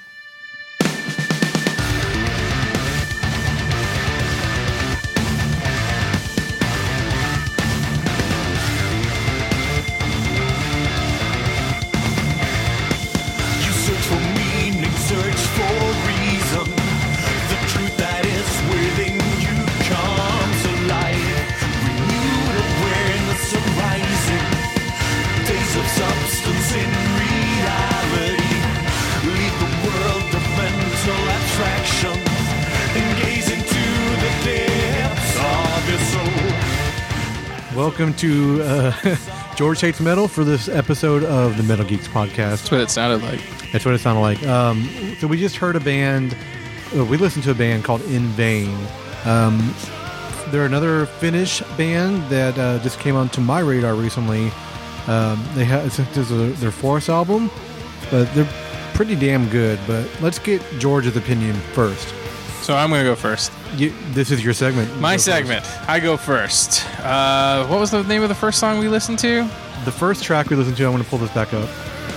F: You search for meaning, search for reason. The truth that is within you comes alive. Renewed awareness arising. Days of substance in reality. Leave the world of mental abstraction and gaze into the depths of your soul.
D: Welcome to uh, George Hates Metal for this episode of the Metal Geeks podcast.
E: That's what it sounded like.
D: That's what it sounded like. Um, so we just heard a band. Uh, we listened to a band called In Vain. Um, they're another Finnish band that uh, just came onto my radar recently. Um, they have this is a, their fourth album, but they're pretty damn good. But let's get George's opinion first.
E: So I'm going to go first.
D: You, this is your segment. You
E: My
D: go
E: segment. I go first. Uh, what was the name of the first song we listened to?
D: first. The first track we listened to, I'm going to pull this back up.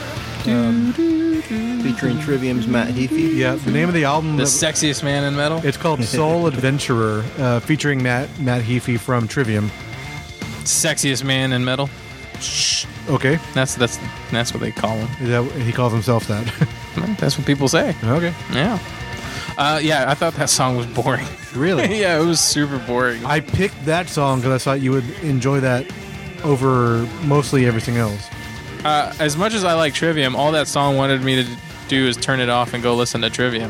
C: Featuring Trivium's Matt Heafy.
D: Yeah, the name of the album.
E: The
D: that-
E: sexiest man in metal.
D: It's called Soul Adventurer, uh, featuring Matt Matt Heafy from Trivium.
E: Sexiest man in metal.
D: Okay,
E: That's that's that's what they call him.
D: is that, he calls himself that.
E: That's what people say.
D: Okay,
E: Yeah. Uh, yeah, I thought that song was boring.
D: really?
E: Yeah, it was super boring.
D: I picked that song because I thought you would enjoy that over mostly everything else.
E: Uh, as much as I like Trivium, all that song wanted me to do is turn it off and go listen to Trivium.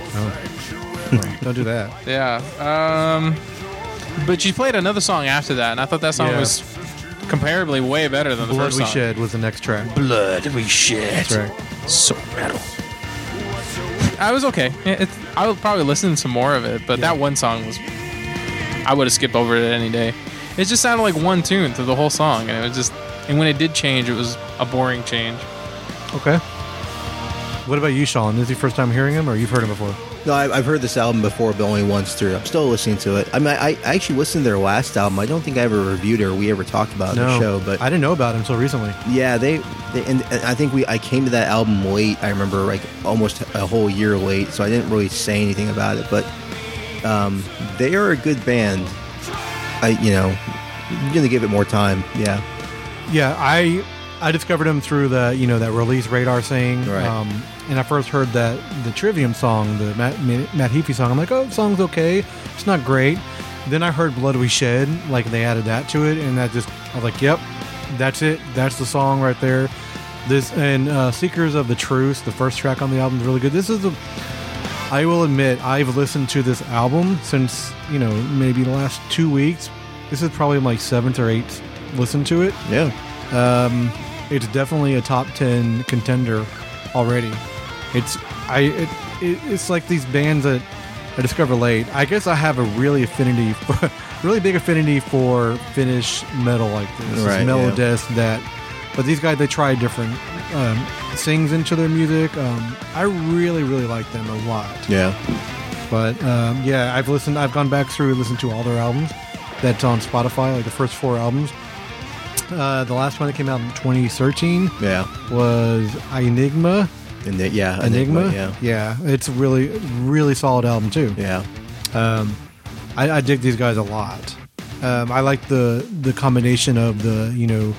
D: Oh. Don't do that.
E: Yeah. Um, but you played another song after that, and I thought that song
D: Yeah.
E: was comparably way better than the
D: Blood
E: first
D: We
E: song.
D: Shed was the next track.
B: Blood we shed.
D: That's right.
B: So metal.
E: I was okay. Yeah, It's, I would probably listen to some more of it, but
D: Yeah.
E: that one song was. I would have skipped over it any day. It just sounded like one tune through the whole song, and it was just. And when it did change, it was a boring change.
D: Okay. What about you, Sean? Is this your first time hearing him, or you've heard him before?
C: No, I, I've heard this album before, but only once through. I'm still listening to it. I mean, I, I actually listened to their last album. I don't think I ever reviewed it or we ever talked about it on the show. But
D: I didn't know about it until recently.
C: yeah, they, they and, and I think we I came to that album late. I remember like almost a whole year late, so I didn't really say anything about it. But um, they are a good band. I you know, I'm gonna give it more time. Yeah,
D: Yeah, I I discovered him through the you know that Release Radar thing.
C: Right.
D: Um, and I first heard that the Trivium song, the Matt Matt Heafy song. I'm like, oh, the song's okay. It's not great. Then I heard Blood We Shed, like they added that to it, and that just I was like, yep, that's it. That's the song right there. This and uh, Seekers of the Truth, the first track on the album, is really good. This is a. I will admit, I've listened to this album since you know maybe the last two weeks. This is probably my seventh or eighth listen to it.
C: yeah.
D: Um, it's definitely a top ten contender already. It's I it, it, it's like these bands that I discover late. I guess I have a really affinity, for, really big affinity for Finnish metal like this,
C: Right,
D: this mellow
C: yeah.
D: death that. But these guys, they try different um, things into their music. Um, I really, really like them a lot.
C: Yeah.
D: But um, yeah, I've listened. I've gone back through and listened to all their albums. That's on Spotify, like the first four albums. Uh, the last one that came out in twenty thirteen
C: Yeah.
D: was Enigma.
C: And the, yeah,
D: Enigma.
C: Yeah.
D: yeah, it's a really, really solid album too.
C: Yeah.
D: Um, I, I dig these guys a lot. Um, I like the the combination of the you know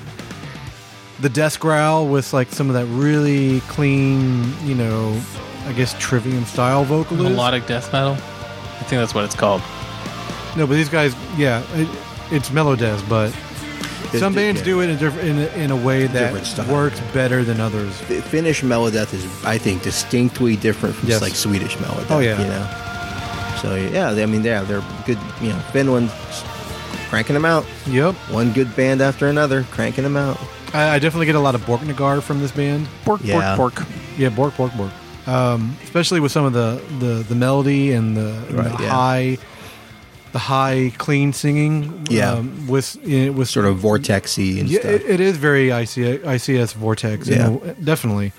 D: the death growl with like some of that really clean, you know, I guess Trivium style vocalist.
E: Melodic death metal. I think that's what it's called.
D: No, but these guys, yeah, it, it's mellow death, but some
C: di-
D: bands
C: yeah.
D: do it in, diff- in, a, in a way
C: Different
D: that
C: style,
D: works
C: yeah.
D: better than others.
C: Fi- Finnish Melodeath is, I think, distinctly different from
D: Yes.
C: like Swedish Melodeath.
D: Oh, yeah.
C: You know. So yeah, they, I mean, yeah, they're good. You know, Finland cranking them out.
D: Yep,
C: One good band after another, cranking them out.
D: I, I definitely get a lot of Borknagar from this band.
E: Bork,
C: Yeah.
E: bork, bork.
D: Yeah, Bork, Bork, Bork. Um, especially with some of the, the, the melody and the, and
C: Right,
D: the
C: yeah.
D: high, the high clean singing.
C: Yeah.
D: um, with you know, with
C: Sort of vortexy and
D: Yeah,
C: stuff.
D: it, it is very I C I C S Vortex. you
C: Yeah.
D: know, definitely.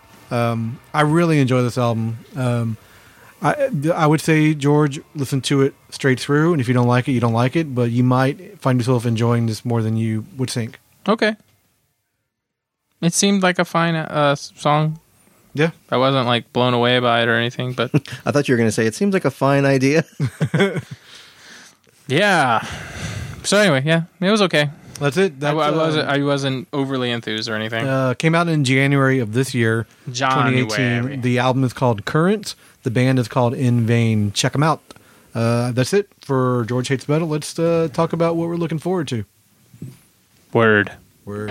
D: Um, I really enjoy this album. Um, I I would say, George, listen to it straight through, and if you don't like it, you don't like it. But you might find yourself enjoying this more than you would think.
E: Okay. It seemed like a fine uh, song.
D: Yeah.
E: I wasn't like blown away by it or anything, but
C: I thought you were going to say it seems like a fine idea.
E: yeah. So anyway, yeah, it was okay.
D: That's it.
E: I,
D: That's,
E: I
D: uh,
E: wasn't. I wasn't overly enthused or anything.
D: uh, came out in January of this year,
E: January.
D: twenty eighteen. The album is called Current. The band is called In Vain. Check them out. Uh, that's it for George Hates Metal. Let's uh, talk about what we're looking forward to.
E: Word.
D: Word.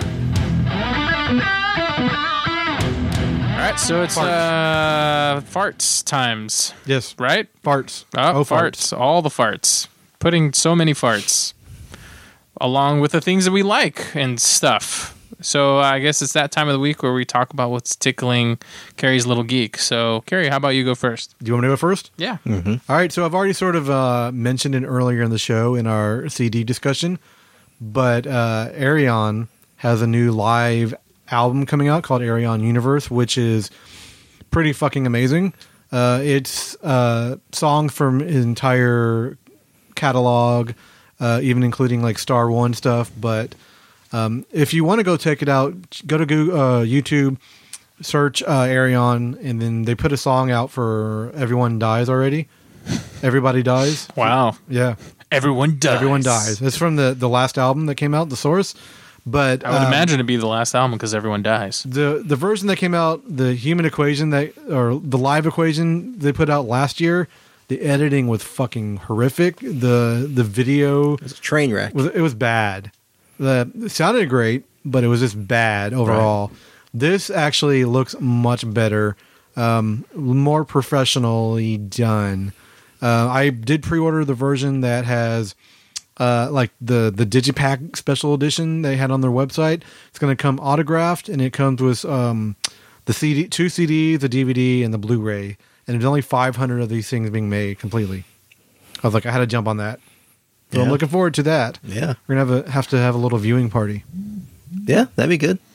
E: All right, so it's
D: Farts.
E: uh farts times,
D: Yes.
E: right?
D: Farts.
E: Oh, farts. All the farts. Putting so many farts along with the things that we like and stuff. So I guess it's that time of the week where we talk about what's tickling Carrie's little geek. So Carrie, how about you go first?
D: Do you want me to go first?
E: Yeah.
D: All right, so I've already sort of uh, mentioned it earlier in the show in our C D discussion, but uh, Arion has a new live album coming out called Arion Universe, which is pretty fucking amazing. Uh, it's uh, songs from his entire catalog, uh, even including like Star One stuff. But um, if you want to go check it out, go to Google, uh, YouTube, search uh, Arion, and then they put a song out for Everyone Dies already. Everybody Dies.
E: Wow.
D: Yeah.
E: Everyone dies.
D: Everyone Dies. It's from the, the last album that came out, The Source. But
E: I would
D: um,
E: imagine it'd be the last album because everyone dies.
D: the the version that came out, the Human Equation that or the live equation they put out last year, the editing was fucking horrific. The the video
C: It's a train wreck.
D: was it was bad. The it sounded great, but it was just bad overall. This actually looks much better, um, more professionally done. Uh, I did pre-order the version that has uh, like the the Digipack special edition they had on their website. It's going to come autographed, and it comes with um, the C D, two C Ds, the D V D, and the Blu-ray. And there's only five hundred of these things being made completely. I was like, I had to jump on that. So I'm
C: Yeah.
D: looking forward to that.
C: Yeah.
D: We're gonna have a have to have a little viewing party.
C: Yeah, that'd be good.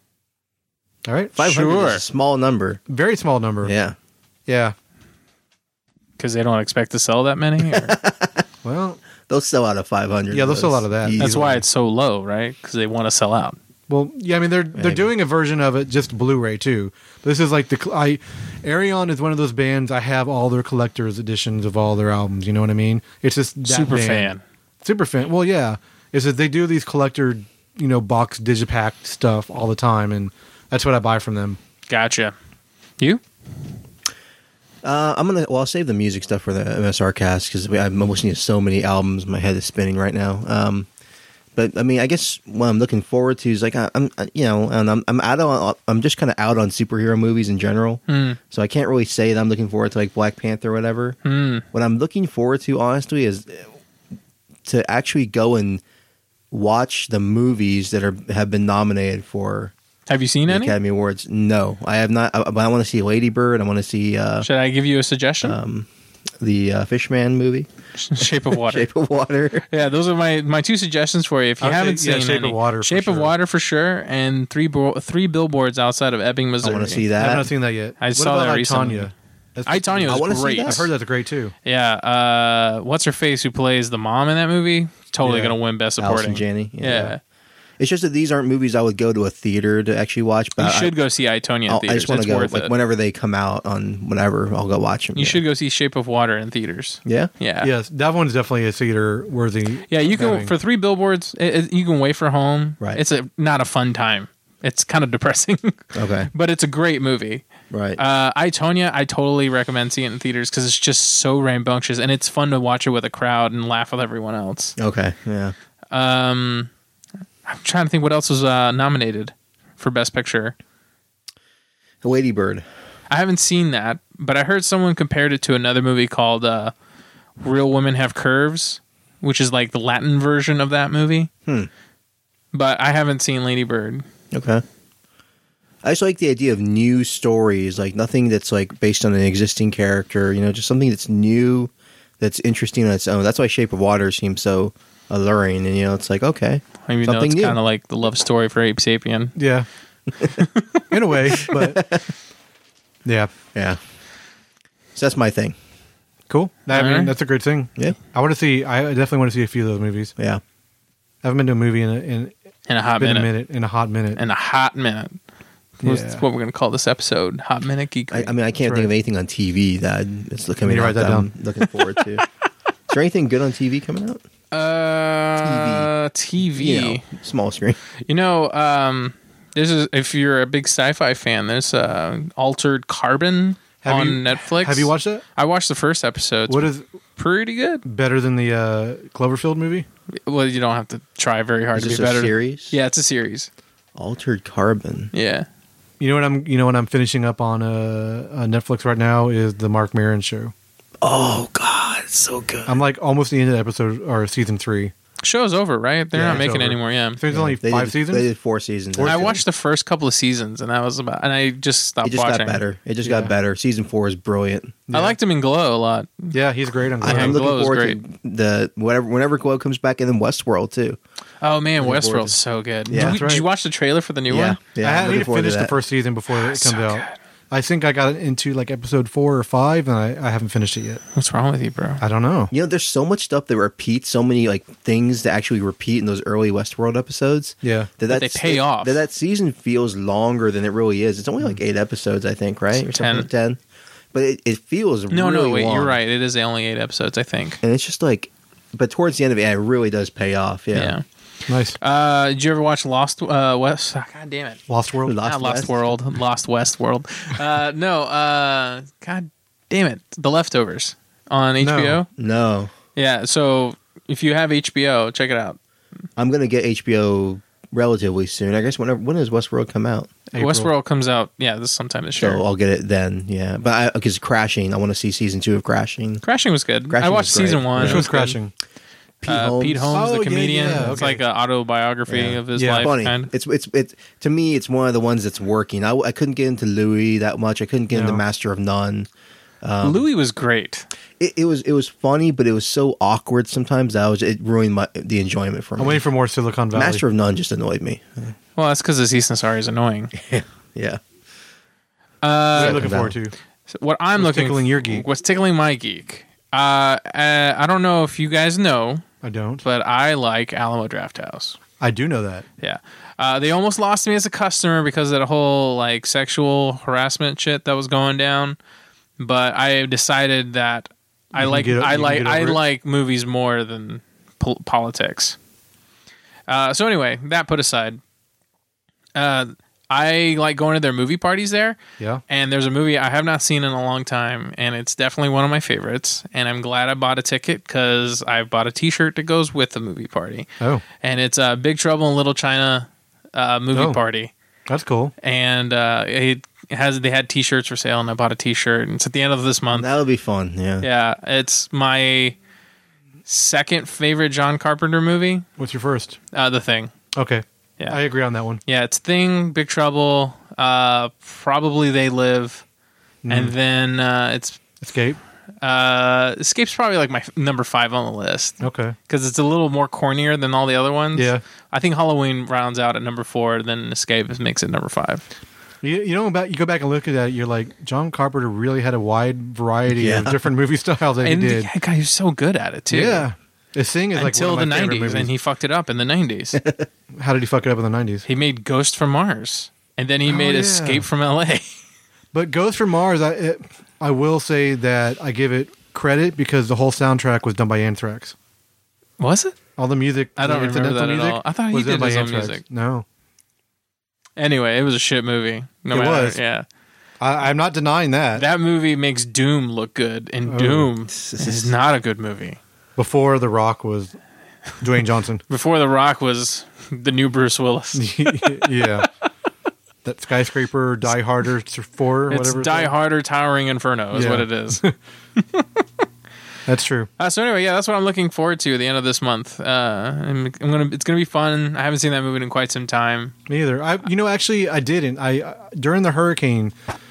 D: All right,
C: five hundred
E: Sure.
C: is a small number.
D: very small number.
C: Yeah.
D: yeah.
E: Because they don't expect to sell that many? Or?
D: Well,
C: They'll sell out of five hundred.
D: Yeah, they'll sell out of that.
E: That's
C: Easily.
E: why it's so low, right? Because they want to sell out.
D: well, yeah. I mean, they're they're
C: Maybe.
D: doing a version of it just Blu-ray too. This is like the cl- I Arion is one of those bands. I have all their collector's editions of all their albums. You know what I mean? It's just that
E: Super
D: band.
E: fan.
D: Super fan. Well, yeah. Is that they do these collector, you know, box digipack stuff all the time, and that's what I buy from them.
E: Gotcha. You?
C: Uh, I'm gonna. Well, I'll save the music stuff for the M S R cast because I'm listening to so many albums. My head is spinning right now. Um, but I mean, I guess what I'm looking forward to is like I, I'm, you know, and I'm I'm out on. I'm just kind of out on superhero movies in general.
E: Mm.
C: So I can't really say that I'm looking forward to like Black Panther or whatever.
E: Mm.
C: What I'm looking forward to, honestly, is to actually go and watch the movies that are have been nominated for
E: Have you seen
C: the
E: any?
C: Academy Awards. No, I have not. I, but I want to see Lady Bird. I want to see uh,
E: Should I give you a suggestion?
C: um, the uh, Fishman movie,
E: Shape of Water.
C: Shape of Water.
E: Yeah, those are my, my two suggestions for you. If you
D: I would
E: haven't
D: say, yeah,
E: seen
D: Shape of
E: any.
D: Water for
E: Shape of
D: sure.
E: Water for sure, and three bo- three billboards outside of Ebbing,
C: I
E: Missouri.
C: want to see
D: I have
C: that.
D: not seen that yet.
E: I
D: What
E: saw
D: about
E: that
D: I,
E: recently.
D: Tonya? That's-
E: I, Tonya
C: I
E: was
C: wanna see
E: great.
C: that.
D: I've heard that's great too.
E: Yeah, uh, what's her face who plays the mom in that movie? Totally
D: Yeah.
E: gonna win Best
C: Allison
E: Supporting.
C: Janney.
E: Yeah.
C: It's just that these aren't movies I would go to a theater to actually watch. But
E: You
C: I,
E: should go see I, Tonya in
C: I'll- I
E: theaters.
C: just want
E: It's
C: to go
E: worth
C: like
E: it.
C: whenever they come out on whatever. I'll go watch them.
E: You
C: yeah.
E: should go see Shape of Water in theaters.
C: Yeah.
E: Yeah.
D: Yes, that one's definitely a theater worthy.
E: Yeah, you can
D: having.
E: for three billboards. It, it- you can wait for home.
C: Right.
E: It's a not a fun time. It's kind of depressing,
C: Okay.
E: but it's a great movie.
C: Right.
E: Uh, I, Tonya, I totally recommend seeing it in theaters because it's just so rambunctious and it's fun to watch it with a crowd and laugh with everyone else.
C: okay. Yeah.
E: Um, I'm trying to think what else was uh, nominated for Best Picture.
C: Lady Bird.
E: I haven't seen that, but I heard someone compared it to another movie called uh, Real Women Have Curves, which is like the Latin version of that movie.
C: Hmm.
E: But I haven't seen Lady Bird.
C: Okay. I just like the idea of new stories, like nothing that's like based on an existing character. You know, just something that's new, that's interesting on its own. That's why Shape of Water seems so alluring. And you know, it's like okay,
E: Even though
C: something
E: it's
C: new.
E: kind of like the love story for Ape Sapien.
D: Yeah, in a way, but yeah,
C: Yeah. So that's my thing.
D: cool. I mean,
E: Alright.
D: that's a great thing.
C: Yeah.
D: I want to see. I definitely want to see a few of those movies.
C: Yeah.
D: I haven't been to a movie in a, in
E: In a hot
D: been
E: minute.
D: a minute in a hot minute.
E: In a hot minute. That's
D: Yeah.
E: what we're going to call this episode. Hot Minute Geek.
C: I, I mean, I can't
D: That's
C: think of
D: right.
C: anything on T V that it's coming
D: You
C: out
D: write that
C: that I'm looking forward to. Is there anything good on T V coming out?
E: uh, T V.
C: You know, small screen.
E: You know, um, this is if you're a big sci-fi fan. There's uh, Altered Carbon
D: Have
E: on
D: you-
E: Netflix.
D: Have you watched that?
E: I watched the first episode. It's
D: What is
E: pretty good.
D: better than the uh, Cloverfield movie?
E: Well, you don't have to try very hard
C: Is
E: to
C: this
E: be
C: a
E: better.
C: series?
E: Yeah, it's a series.
C: Altered Carbon.
E: Yeah.
D: You know what I'm. You know what I'm finishing up on uh, uh, Netflix right now is the Mark Maron show.
C: Oh God, it's so good.
D: I'm like almost the end of the episode or season three.
E: Show's over, right? They're
D: Yeah,
E: not
D: it's
E: making
D: over.
E: any more. Yeah.
D: There's only
C: They
D: five
C: did,
D: seasons.
C: They did four seasons.
E: I watched the first couple of seasons, and that was about. And I just stopped
C: It just
E: watching.
C: got better. It just
D: Yeah.
C: got better. Season four is brilliant.
E: I liked him in Glow a lot.
D: Yeah, he's great. I'm
C: I,
D: glad.
C: I'm
E: Glow
C: looking
E: is
C: forward
E: great.
C: to the whatever whenever Glow comes back, and then Westworld too.
E: Oh man,
C: Looking forward
E: Westworld's
C: to-
E: so good.
C: Yeah.
E: did,
C: That's
E: did you
D: right.
E: watch the trailer for the new
C: Yeah,
E: one?
C: yeah.
D: I
C: I'm
D: had- I need
C: looking
D: to
C: forward
D: finish the
C: that.
D: first season before it
E: so
D: comes out.
E: good.
D: I think I got into like episode four or five, and I, I haven't finished it yet.
E: What's wrong with you, bro?
D: I don't know.
C: You know, there's so much stuff that repeats, so many like things that actually repeat in those early Westworld episodes.
D: Yeah.
C: that,
E: But
C: that's-
E: they pay off.
C: That that season feels longer than it really is. It's only like eight episodes, I think, right? Or
E: It's
C: something like ten. But it, it feels
E: No,
C: really
E: no, wait,
C: long.
E: you're right. It is only eight episodes, I think.
C: And it's just like, but towards the end of it, yeah, it really does pay off. Yeah.
E: Yeah.
D: Nice.
E: Uh, did you ever watch Lost uh, West? Oh, God damn it.
D: Lost World.
C: Lost
E: Not Lost
C: West?
E: World. Lost West World. Uh, no. Uh, God damn it. The Leftovers on H B O.
D: No.
C: No,
E: Yeah. So if you have H B O, check it out.
C: I'm gonna get H B O relatively soon. I guess whenever when does Westworld come out?
D: April.
E: Westworld comes out. Yeah, this sometime this year.
C: So I'll get it then. Yeah, but because Crashing, I want to see season two of Crashing.
E: Crashing was good.
C: Crashing
E: I watched
C: was great.
E: season one.
C: Yeah.
D: Which
E: It
D: was
E: good.
D: crashing?
C: Pete
E: uh,
C: Holmes.
E: Pete Holmes,
D: Oh,
E: the
D: yeah,
E: comedian.
D: yeah,
E: It's
D: okay.
E: like an autobiography
C: Yeah.
E: of his
D: Yeah.
E: life.
C: Funny.
E: Kind.
C: It's it's it to me. It's one of the ones that's working. I, I couldn't get into Louis that much. I couldn't get into
D: No.
C: Master of None.
E: Louis was great.
C: It, it was it was funny, but it was so awkward sometimes that I was it ruined my the enjoyment for me.
D: I'm waiting for more Silicon Valley.
C: Master of None just annoyed me.
E: Well, that's because Aziz Ansari is annoying.
C: Yeah.
D: What are
E: Uh,
D: you looking
C: Silicon
D: forward
C: Valley.
D: to?
E: so what I'm
D: What's
E: looking
D: tickling your geek?
E: What's tickling my geek? Uh, uh, I don't know if you guys know,
D: I don't.
E: but I like Alamo Drafthouse.
D: I do know that.
E: Yeah. Uh, they almost lost me as a customer because of that whole like sexual harassment shit that was going down. But I decided that I
D: can
E: like
D: get o- you
E: I
D: can
E: like
D: get
E: I
D: over it?
E: like movies more than pol- politics. Uh, so anyway, that put aside, uh, I like going to their movie parties there.
D: Yeah.
E: And there's a movie I have not seen in a long time, and it's definitely one of my favorites. And I'm glad I bought a ticket because I bought a T-shirt that goes with the movie party.
D: Oh,
E: And it's uh, Big Trouble in Little China uh, movie
D: Oh.
E: party.
D: that's cool.
E: And uh, it has they had T-shirts for sale, and I bought a T-shirt. And it's at the end of this month.
C: That would be fun. Yeah.
E: Yeah, it's my second favorite John Carpenter movie.
D: What's your first?
E: Uh, The Thing.
D: Okay.
E: Yeah.
D: I agree on that one.
E: Yeah, it's Thing, Big Trouble, uh, probably They Live, and then uh, it's
D: Escape.
E: uh, Escape's probably like my f- number five on the list
D: Okay.
E: because it's a little more cornier than all the other ones.
D: Yeah.
E: I think Halloween rounds out at number four, then Escape makes it number five.
D: You, you know about you go back and look at that, you're like, John Carpenter really had a wide variety
C: Yeah.
D: of different movie styles that
E: And
D: he did.
E: yeah, God, he was so good at it too.
D: Yeah. The Thing is like
E: Until
D: one
E: the
D: of my favorite
E: nineties,
D: movies.
E: and he fucked it up in the nineties.
D: How did he fuck it up in the nineties?
E: He made Ghost from Mars, and then he
D: Oh,
E: made
D: yeah.
E: Escape from L A.
D: But Ghost from Mars, I it, I will say that I give it credit because the whole soundtrack was done by Anthrax.
E: Was it?
D: All the music,
E: I don't
D: the
E: remember
D: incidental
E: that at
D: music
E: all. I thought he
D: was done
E: did
D: by
E: his own
D: Anthrax.
E: music.
D: No,
E: Anyway, it was a shit movie. No
D: It
E: matter,
D: was.
E: Yeah.
D: I, I'm not denying that.
E: That movie makes Doom look good, and
D: Oh.
E: Doom is not a good movie.
D: Before The Rock was Dwayne Johnson.
E: Before The Rock was the new Bruce Willis.
D: Yeah. That Skyscraper, Die Harder four, or
E: It's
D: whatever.
E: Die
D: called.
E: Harder Towering Inferno is
D: Yeah.
E: what it is.
D: That's true.
E: uh, so anyway, yeah, that's what I'm looking forward to at the end of this month. Uh, I'm, I'm gonna, it's gonna be fun. I haven't seen that movie in quite some time.
D: Me either. I, you know, actually, I didn't. I uh, during the hurricane,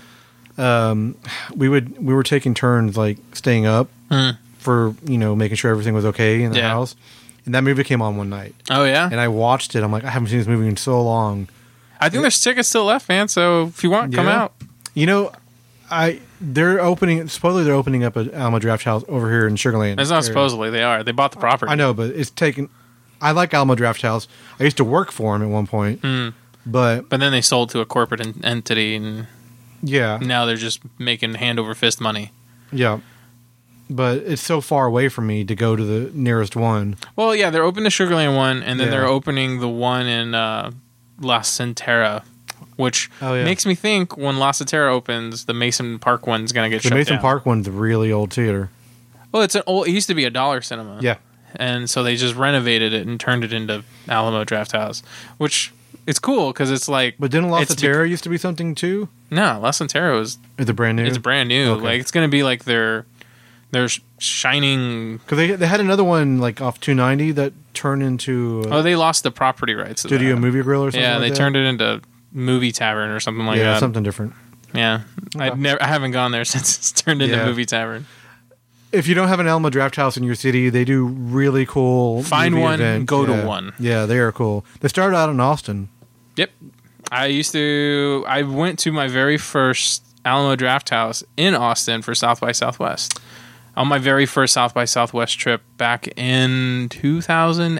D: um, we would we were taking turns like staying up for you know making sure everything was okay in the
E: Yeah.
D: house, and that movie came on one night,
E: Oh yeah,
D: and I watched it. I'm like, I haven't seen this movie in so long.
E: I think there's tickets still left, man. So if you want, come
D: Yeah.
E: out.
D: You know, I they're opening. Supposedly, they're opening up a Alamo Draft House over here in Sugar Land.
E: It's not
D: area.
E: supposedly they are. They bought the property.
D: I know, but it's taken. I like Alamo Draft House. I used to work for him at one point,
E: Hmm.
D: but
E: But then they sold to a corporate en- entity, and
D: yeah,
E: now they're just making hand over fist money.
D: yeah. But it's so far away from me to go to the nearest one.
E: Well, yeah, they're opening the Sugarland one, and then
D: Yeah.
E: they're opening the one in uh, La Centera, which
D: Oh, yeah.
E: makes me think when La Centera opens, the Mason Park one's going to get
D: The
E: shut
D: Mason
E: down.
D: Park one's a really old theater.
E: Well, it's an old. It used to be a dollar cinema.
D: Yeah.
E: and so they just renovated it and turned it into Alamo Draft House, which it's cool because it's like.
D: But didn't La
E: it's
D: Terra used to be something too?
E: No, La Centera is
D: Is it brand new?
E: it's brand new.
D: Okay.
E: Like it's going to be like their their sh- shining.
D: Because they they had another one like off two ninety that turned into a
E: Oh, they lost the property rights. to
D: Studio
E: that.
D: Movie Grill or something.
E: Yeah,
D: like
E: they
D: that?
E: turned it into Movie Tavern or something like
D: yeah,
E: that.
D: something different.
E: Yeah, I've never, I haven't gone there since it's turned into
D: Yeah.
E: Movie Tavern.
D: If you don't have an Alamo Draft House in your city, they do really cool.
E: Find
D: movie
E: one,
D: events.
E: go to
D: Yeah.
E: one.
D: Yeah, they are cool. They started out in Austin.
E: Yep, I used to. I went to my very first Alamo Draft House in Austin for South by Southwest. On my very first South by Southwest trip back in two thousand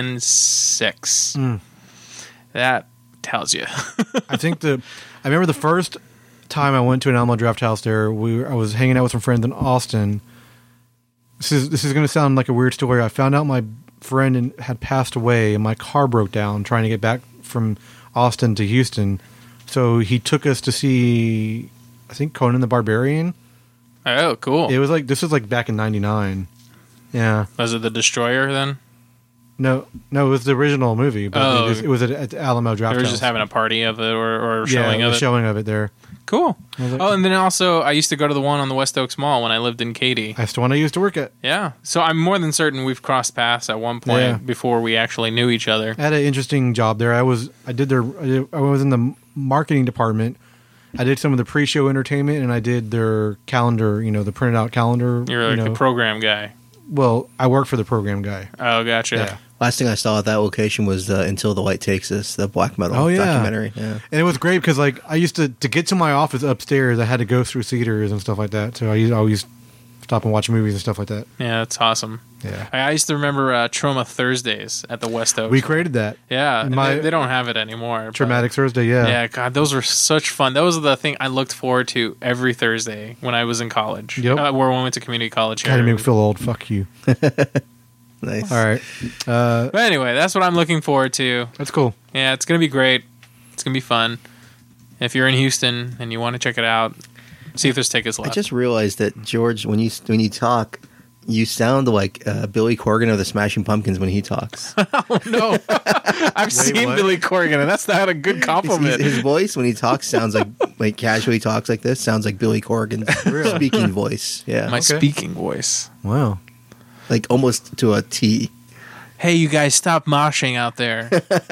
E: six.
D: Mm.
E: That tells you.
D: I think the I remember the first time I went to an Alamo Draft House there, we were, I was hanging out with some friends in Austin. This is this is going to sound like a weird story. I found out my friend in, had passed away and my car broke down trying to get back from Austin to Houston. So he took us to see, I think, Conan the Barbarian.
E: Oh, cool.
D: It was like, this was like back in ninety-nine. Yeah.
E: Was it The Destroyer then?
D: No, no, it was the original movie, but
E: Oh.
D: it was, it was at, at Alamo Draft
E: They were
D: House.
E: just having a party of it or, or
D: yeah,
E: showing
D: the
E: of it.
D: showing of it there.
E: Cool.
D: was like-
E: Oh, and then also, I used to go to the one on the West Oaks Mall when I lived in Katy.
D: That's the one I used to work at.
E: Yeah. So I'm more than certain we've crossed paths at one point
D: Yeah.
E: before we actually knew each other.
D: I had an interesting job there. I was I did their I, did, I was in the marketing department. I did some of the pre-show entertainment, and I did their calendar. You know, the printed out calendar.
E: You're like
D: you know.
E: the program guy.
D: Well, I work for the program guy.
E: Oh, gotcha.
D: Yeah.
C: Last thing I saw at that location was uh, Until the Light Takes Us, the black metal
D: Oh, yeah.
C: documentary. Yeah.
D: And it was great because, like, I used to to get to my office upstairs, I had to go through Cedars and stuff like that. So I used I always stop and watch movies and stuff like that.
E: Yeah, that's awesome.
D: Yeah,
E: I I used to remember uh, Trauma Thursdays at the West Oaks.
D: we created that
E: Yeah, and
D: My-
E: they, they don't have it anymore. but-
D: Traumatic Thursday. Yeah,
E: Yeah, God, those were such fun. That was the thing I looked forward to every Thursday when I was in college.
D: Yep.
E: Uh, where we went to community college here.
D: kind of make me feel old. Fuck you.
C: Nice.
D: All right, uh,
E: But anyway, that's what I'm looking forward to.
D: that's cool.
E: Yeah, it's gonna be great. It's gonna be fun. If you're in Houston and you want to check it out, see if there's tickets
C: I
E: left.
C: just realized that, George, when you when you talk, you sound like uh, Billy Corgan of the Smashing Pumpkins when he talks.
E: no, I've seen
D: what?
E: Billy Corgan, and that's not a good
C: His,
E: compliment.
C: his voice when he talks sounds like like casually talks like this sounds like Billy Corgan's speaking voice. Yeah,
E: My
D: Okay.
E: speaking voice.
D: Wow.
C: like almost to a T.
E: Hey, you guys, stop moshing out there.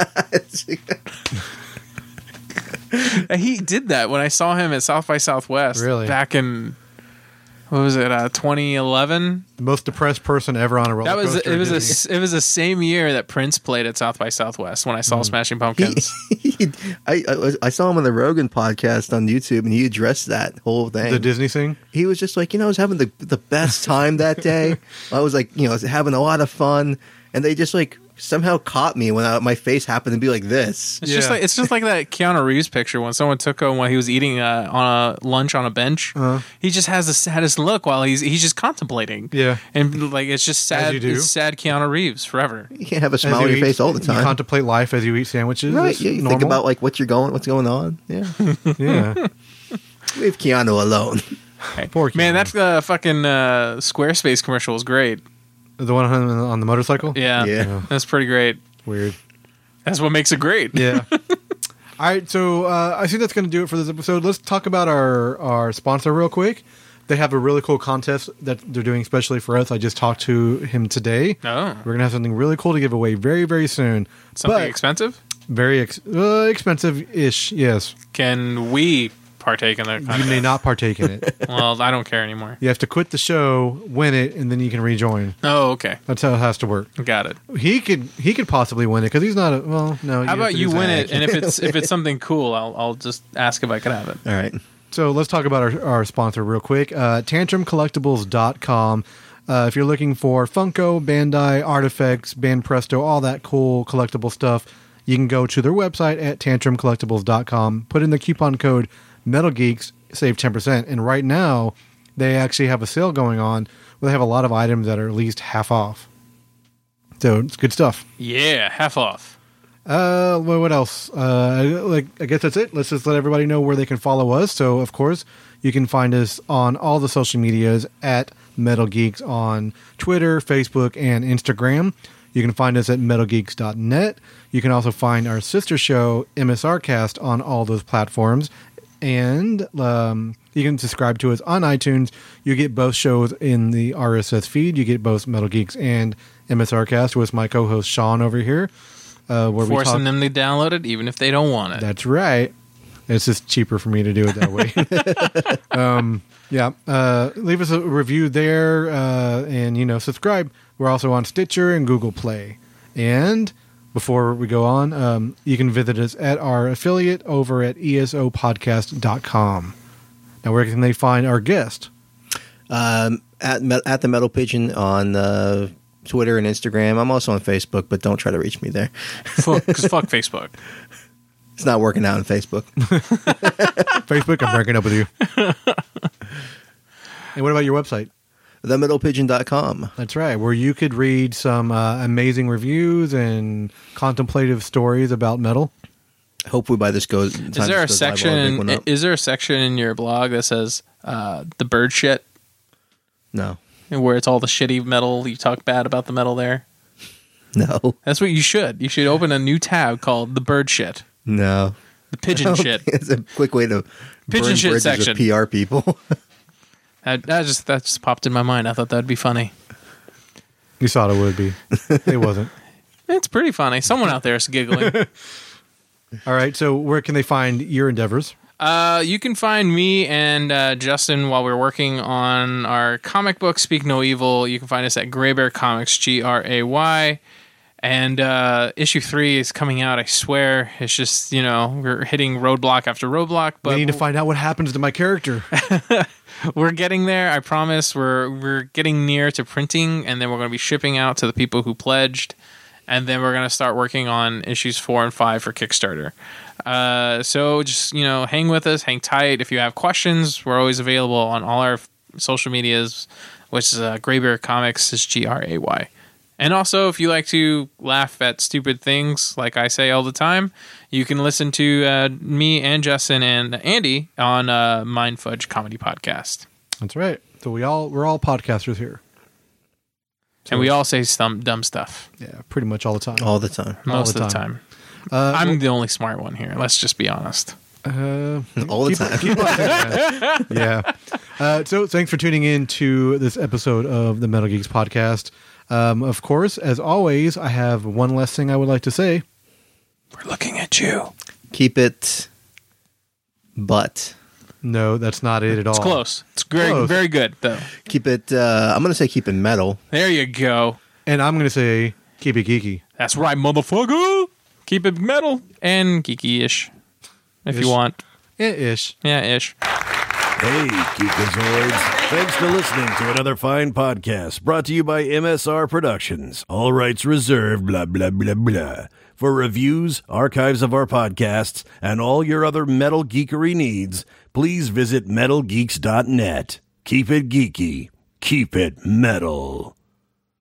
E: He did that when I saw him at South by Southwest.
D: Really?
E: Back in, what was it, uh, twenty eleven?
D: The most depressed person ever on a roller
E: That was
D: coaster.
E: it. Was
D: Disney.
E: a, it was the same year that Prince played at South by Southwest when I saw Smashing Pumpkins.
C: He- I, I I saw him on the Rogan podcast on YouTube, and he addressed that whole thing.
D: the Disney thing.
C: He was just like, you know, I was having the the best time that day. I was like, you know, I was having a lot of fun, and they just like somehow caught me when I, my face happened to be like this.
E: It's just
D: Yeah.
E: like it's just like that Keanu Reeves picture when someone took him while he was eating uh, on a lunch on a bench.
D: Uh-huh.
E: He just has the saddest look while he's he's just contemplating.
D: Yeah.
E: and like it's just sad.
D: you do.
E: It's sad Keanu Reeves forever.
C: You can't have a
D: As
C: smile
D: you
C: on your
D: eat-
C: face all the
D: You
C: time,
D: contemplate life as you eat sandwiches.
C: right?
D: That's
C: Yeah, you think
D: normal.
C: about like what you're going, what's going on. Yeah,
D: yeah.
C: leave Keanu alone.
D: Poor Keanu.
E: Man, that uh, fucking uh, Squarespace commercial was great.
D: The one on, on the motorcycle.
E: Yeah,
C: Yeah.
E: that's pretty great.
D: Weird.
E: That's what makes it great.
D: Yeah. All right, so uh, I think that's going to do it for this episode. Let's talk about our, our sponsor real quick. They have a really cool contest that they're doing especially for us. I just talked to him today.
E: Oh,
D: We're going to have something really cool to give away very, very soon.
E: something
D: But
E: expensive?
D: very ex- uh, expensive-ish, yes.
E: Can we partake in that?
D: You may not partake in it.
E: Well, I don't care anymore.
D: You have to quit the show, win it, and then you can rejoin.
E: Oh, okay,
D: That's how it has to work.
E: got it.
D: He could he could possibly win it because he's not a well no.
E: How
D: have
E: about
D: to
E: you
D: do
E: win
D: something.
E: it, and if it's if it's something cool, I'll I'll just ask if I can have it.
C: All right.
D: So let's talk about our, our sponsor real quick. Uh, tantrum collectibles dot com. Uh, if you're looking for Funko, Bandai, Artifacts, Band Presto, all that cool collectible stuff, you can go to their website at tantrum collectibles dot com. Put in the coupon code Metal Geeks, save ten percent. And right now, they actually have a sale going on where they have a lot of items that are at least half off. So it's good stuff.
E: Yeah, half off.
D: Uh, well, what else? Uh, like, I guess that's it. Let's just let everybody know where they can follow us. So, of course, you can find us on all the social medias at Metal Geeks on Twitter, Facebook, and Instagram. You can find us at metal geeks dot net. You can also find our sister show, M S R Cast, on all those platforms. And um, you can subscribe to us on iTunes. You get both shows in the R S S feed. You get both Metal Geeks and M S R Cast with my co-host Sean over here. Uh, where we
E: Forcing
D: talk-
E: them to download it, even if they don't want it.
D: That's right. It's just cheaper for me to do it that way. um, yeah. Uh, leave us a review there uh, and, you know, subscribe. We're also on Stitcher and Google Play. And before we go on, um, you can visit us at our affiliate over at E S O podcast dot com. Now, where can they find our guest?
C: Um, at Me- at the Metal Pigeon on uh, Twitter and Instagram. I'm also on Facebook, but don't try to reach me there.
E: Fuck, 'cause fuck Facebook.
C: It's not working out on Facebook.
D: Facebook, I'm breaking up with you. And what about your website?
C: the metal pigeon dot com.
D: That's right, where you could read some uh, amazing reviews and contemplative stories about metal.
C: Hopefully by this goes.
E: Is there a section? Is there a section in your blog that says uh, the bird shit,
C: No.
E: where it's all the shitty metal you talk bad about the metal there?
C: No.
E: That's what you should. You should open a new tab called the bird shit,
C: No.
E: the pigeon shit.
C: It's a quick way to
E: Pigeon
C: burn
E: shit
C: bridges
E: section.
C: with P R people.
E: That, that just that just popped in my mind. I thought that'd be funny.
D: You thought it would be. It wasn't.
E: It's pretty funny. Someone out there is giggling.
D: All right, so where can they find your endeavors?
E: Uh, you can find me and uh, Justin while we're working on our comic book, Speak No Evil. You can find us at Gray Bear Comics, G R A Y. And uh, issue three is coming out, I swear. It's just, you know, we're hitting roadblock after roadblock. But
D: We need to find out what happens to my character.
E: we're getting there, I promise. We're we're getting near to printing, and then we're going to be shipping out to the people who pledged. And then we're going to start working on issues four and five for Kickstarter. Uh, so just, you know, hang with us, hang tight. If you have questions, we're always available on all our f- social medias, which is uh, Gray Bear Comics, is G R A Y. And also, if you like to laugh at stupid things, like I say all the time, you can listen to uh, me and Justin and Andy on uh, Mind Fudge Comedy Podcast.
D: That's right. So we all we're all podcasters here.
E: And we all say some dumb stuff
D: Yeah, pretty much all the time.
C: All the time.
E: most
D: the
E: of the
D: time.
E: time.
D: Uh,
E: I'm the only smart one here. Let's just be honest.
D: uh,
C: All the
D: keep-
C: time.
D: keep on saying that. Yeah. Uh, so thanks for tuning in to this episode of the Metal Geeks podcast. Um, of course, as always, I have one last thing I would like to say.
E: We're looking at you.
C: Keep it but.
D: No, that's not it at all.
E: It's close. It's very,
D: Close.
E: very good, though.
C: Keep it, uh, I'm going to say keep it metal.
E: There you go.
D: And I'm going to say, keep it geeky.
E: That's right, motherfucker. Keep it metal and geeky-ish, if
D: Ish.
E: you want.
D: Eh, ish.
E: Yeah, ish.
A: Hey, Geekazoids. Thanks for listening to another fine podcast brought to you by M S R Productions. All rights reserved, blah, blah, blah, blah. For reviews, archives of our podcasts, and all your other metal geekery needs, please visit metal geeks dot net. Keep it geeky. Keep it metal.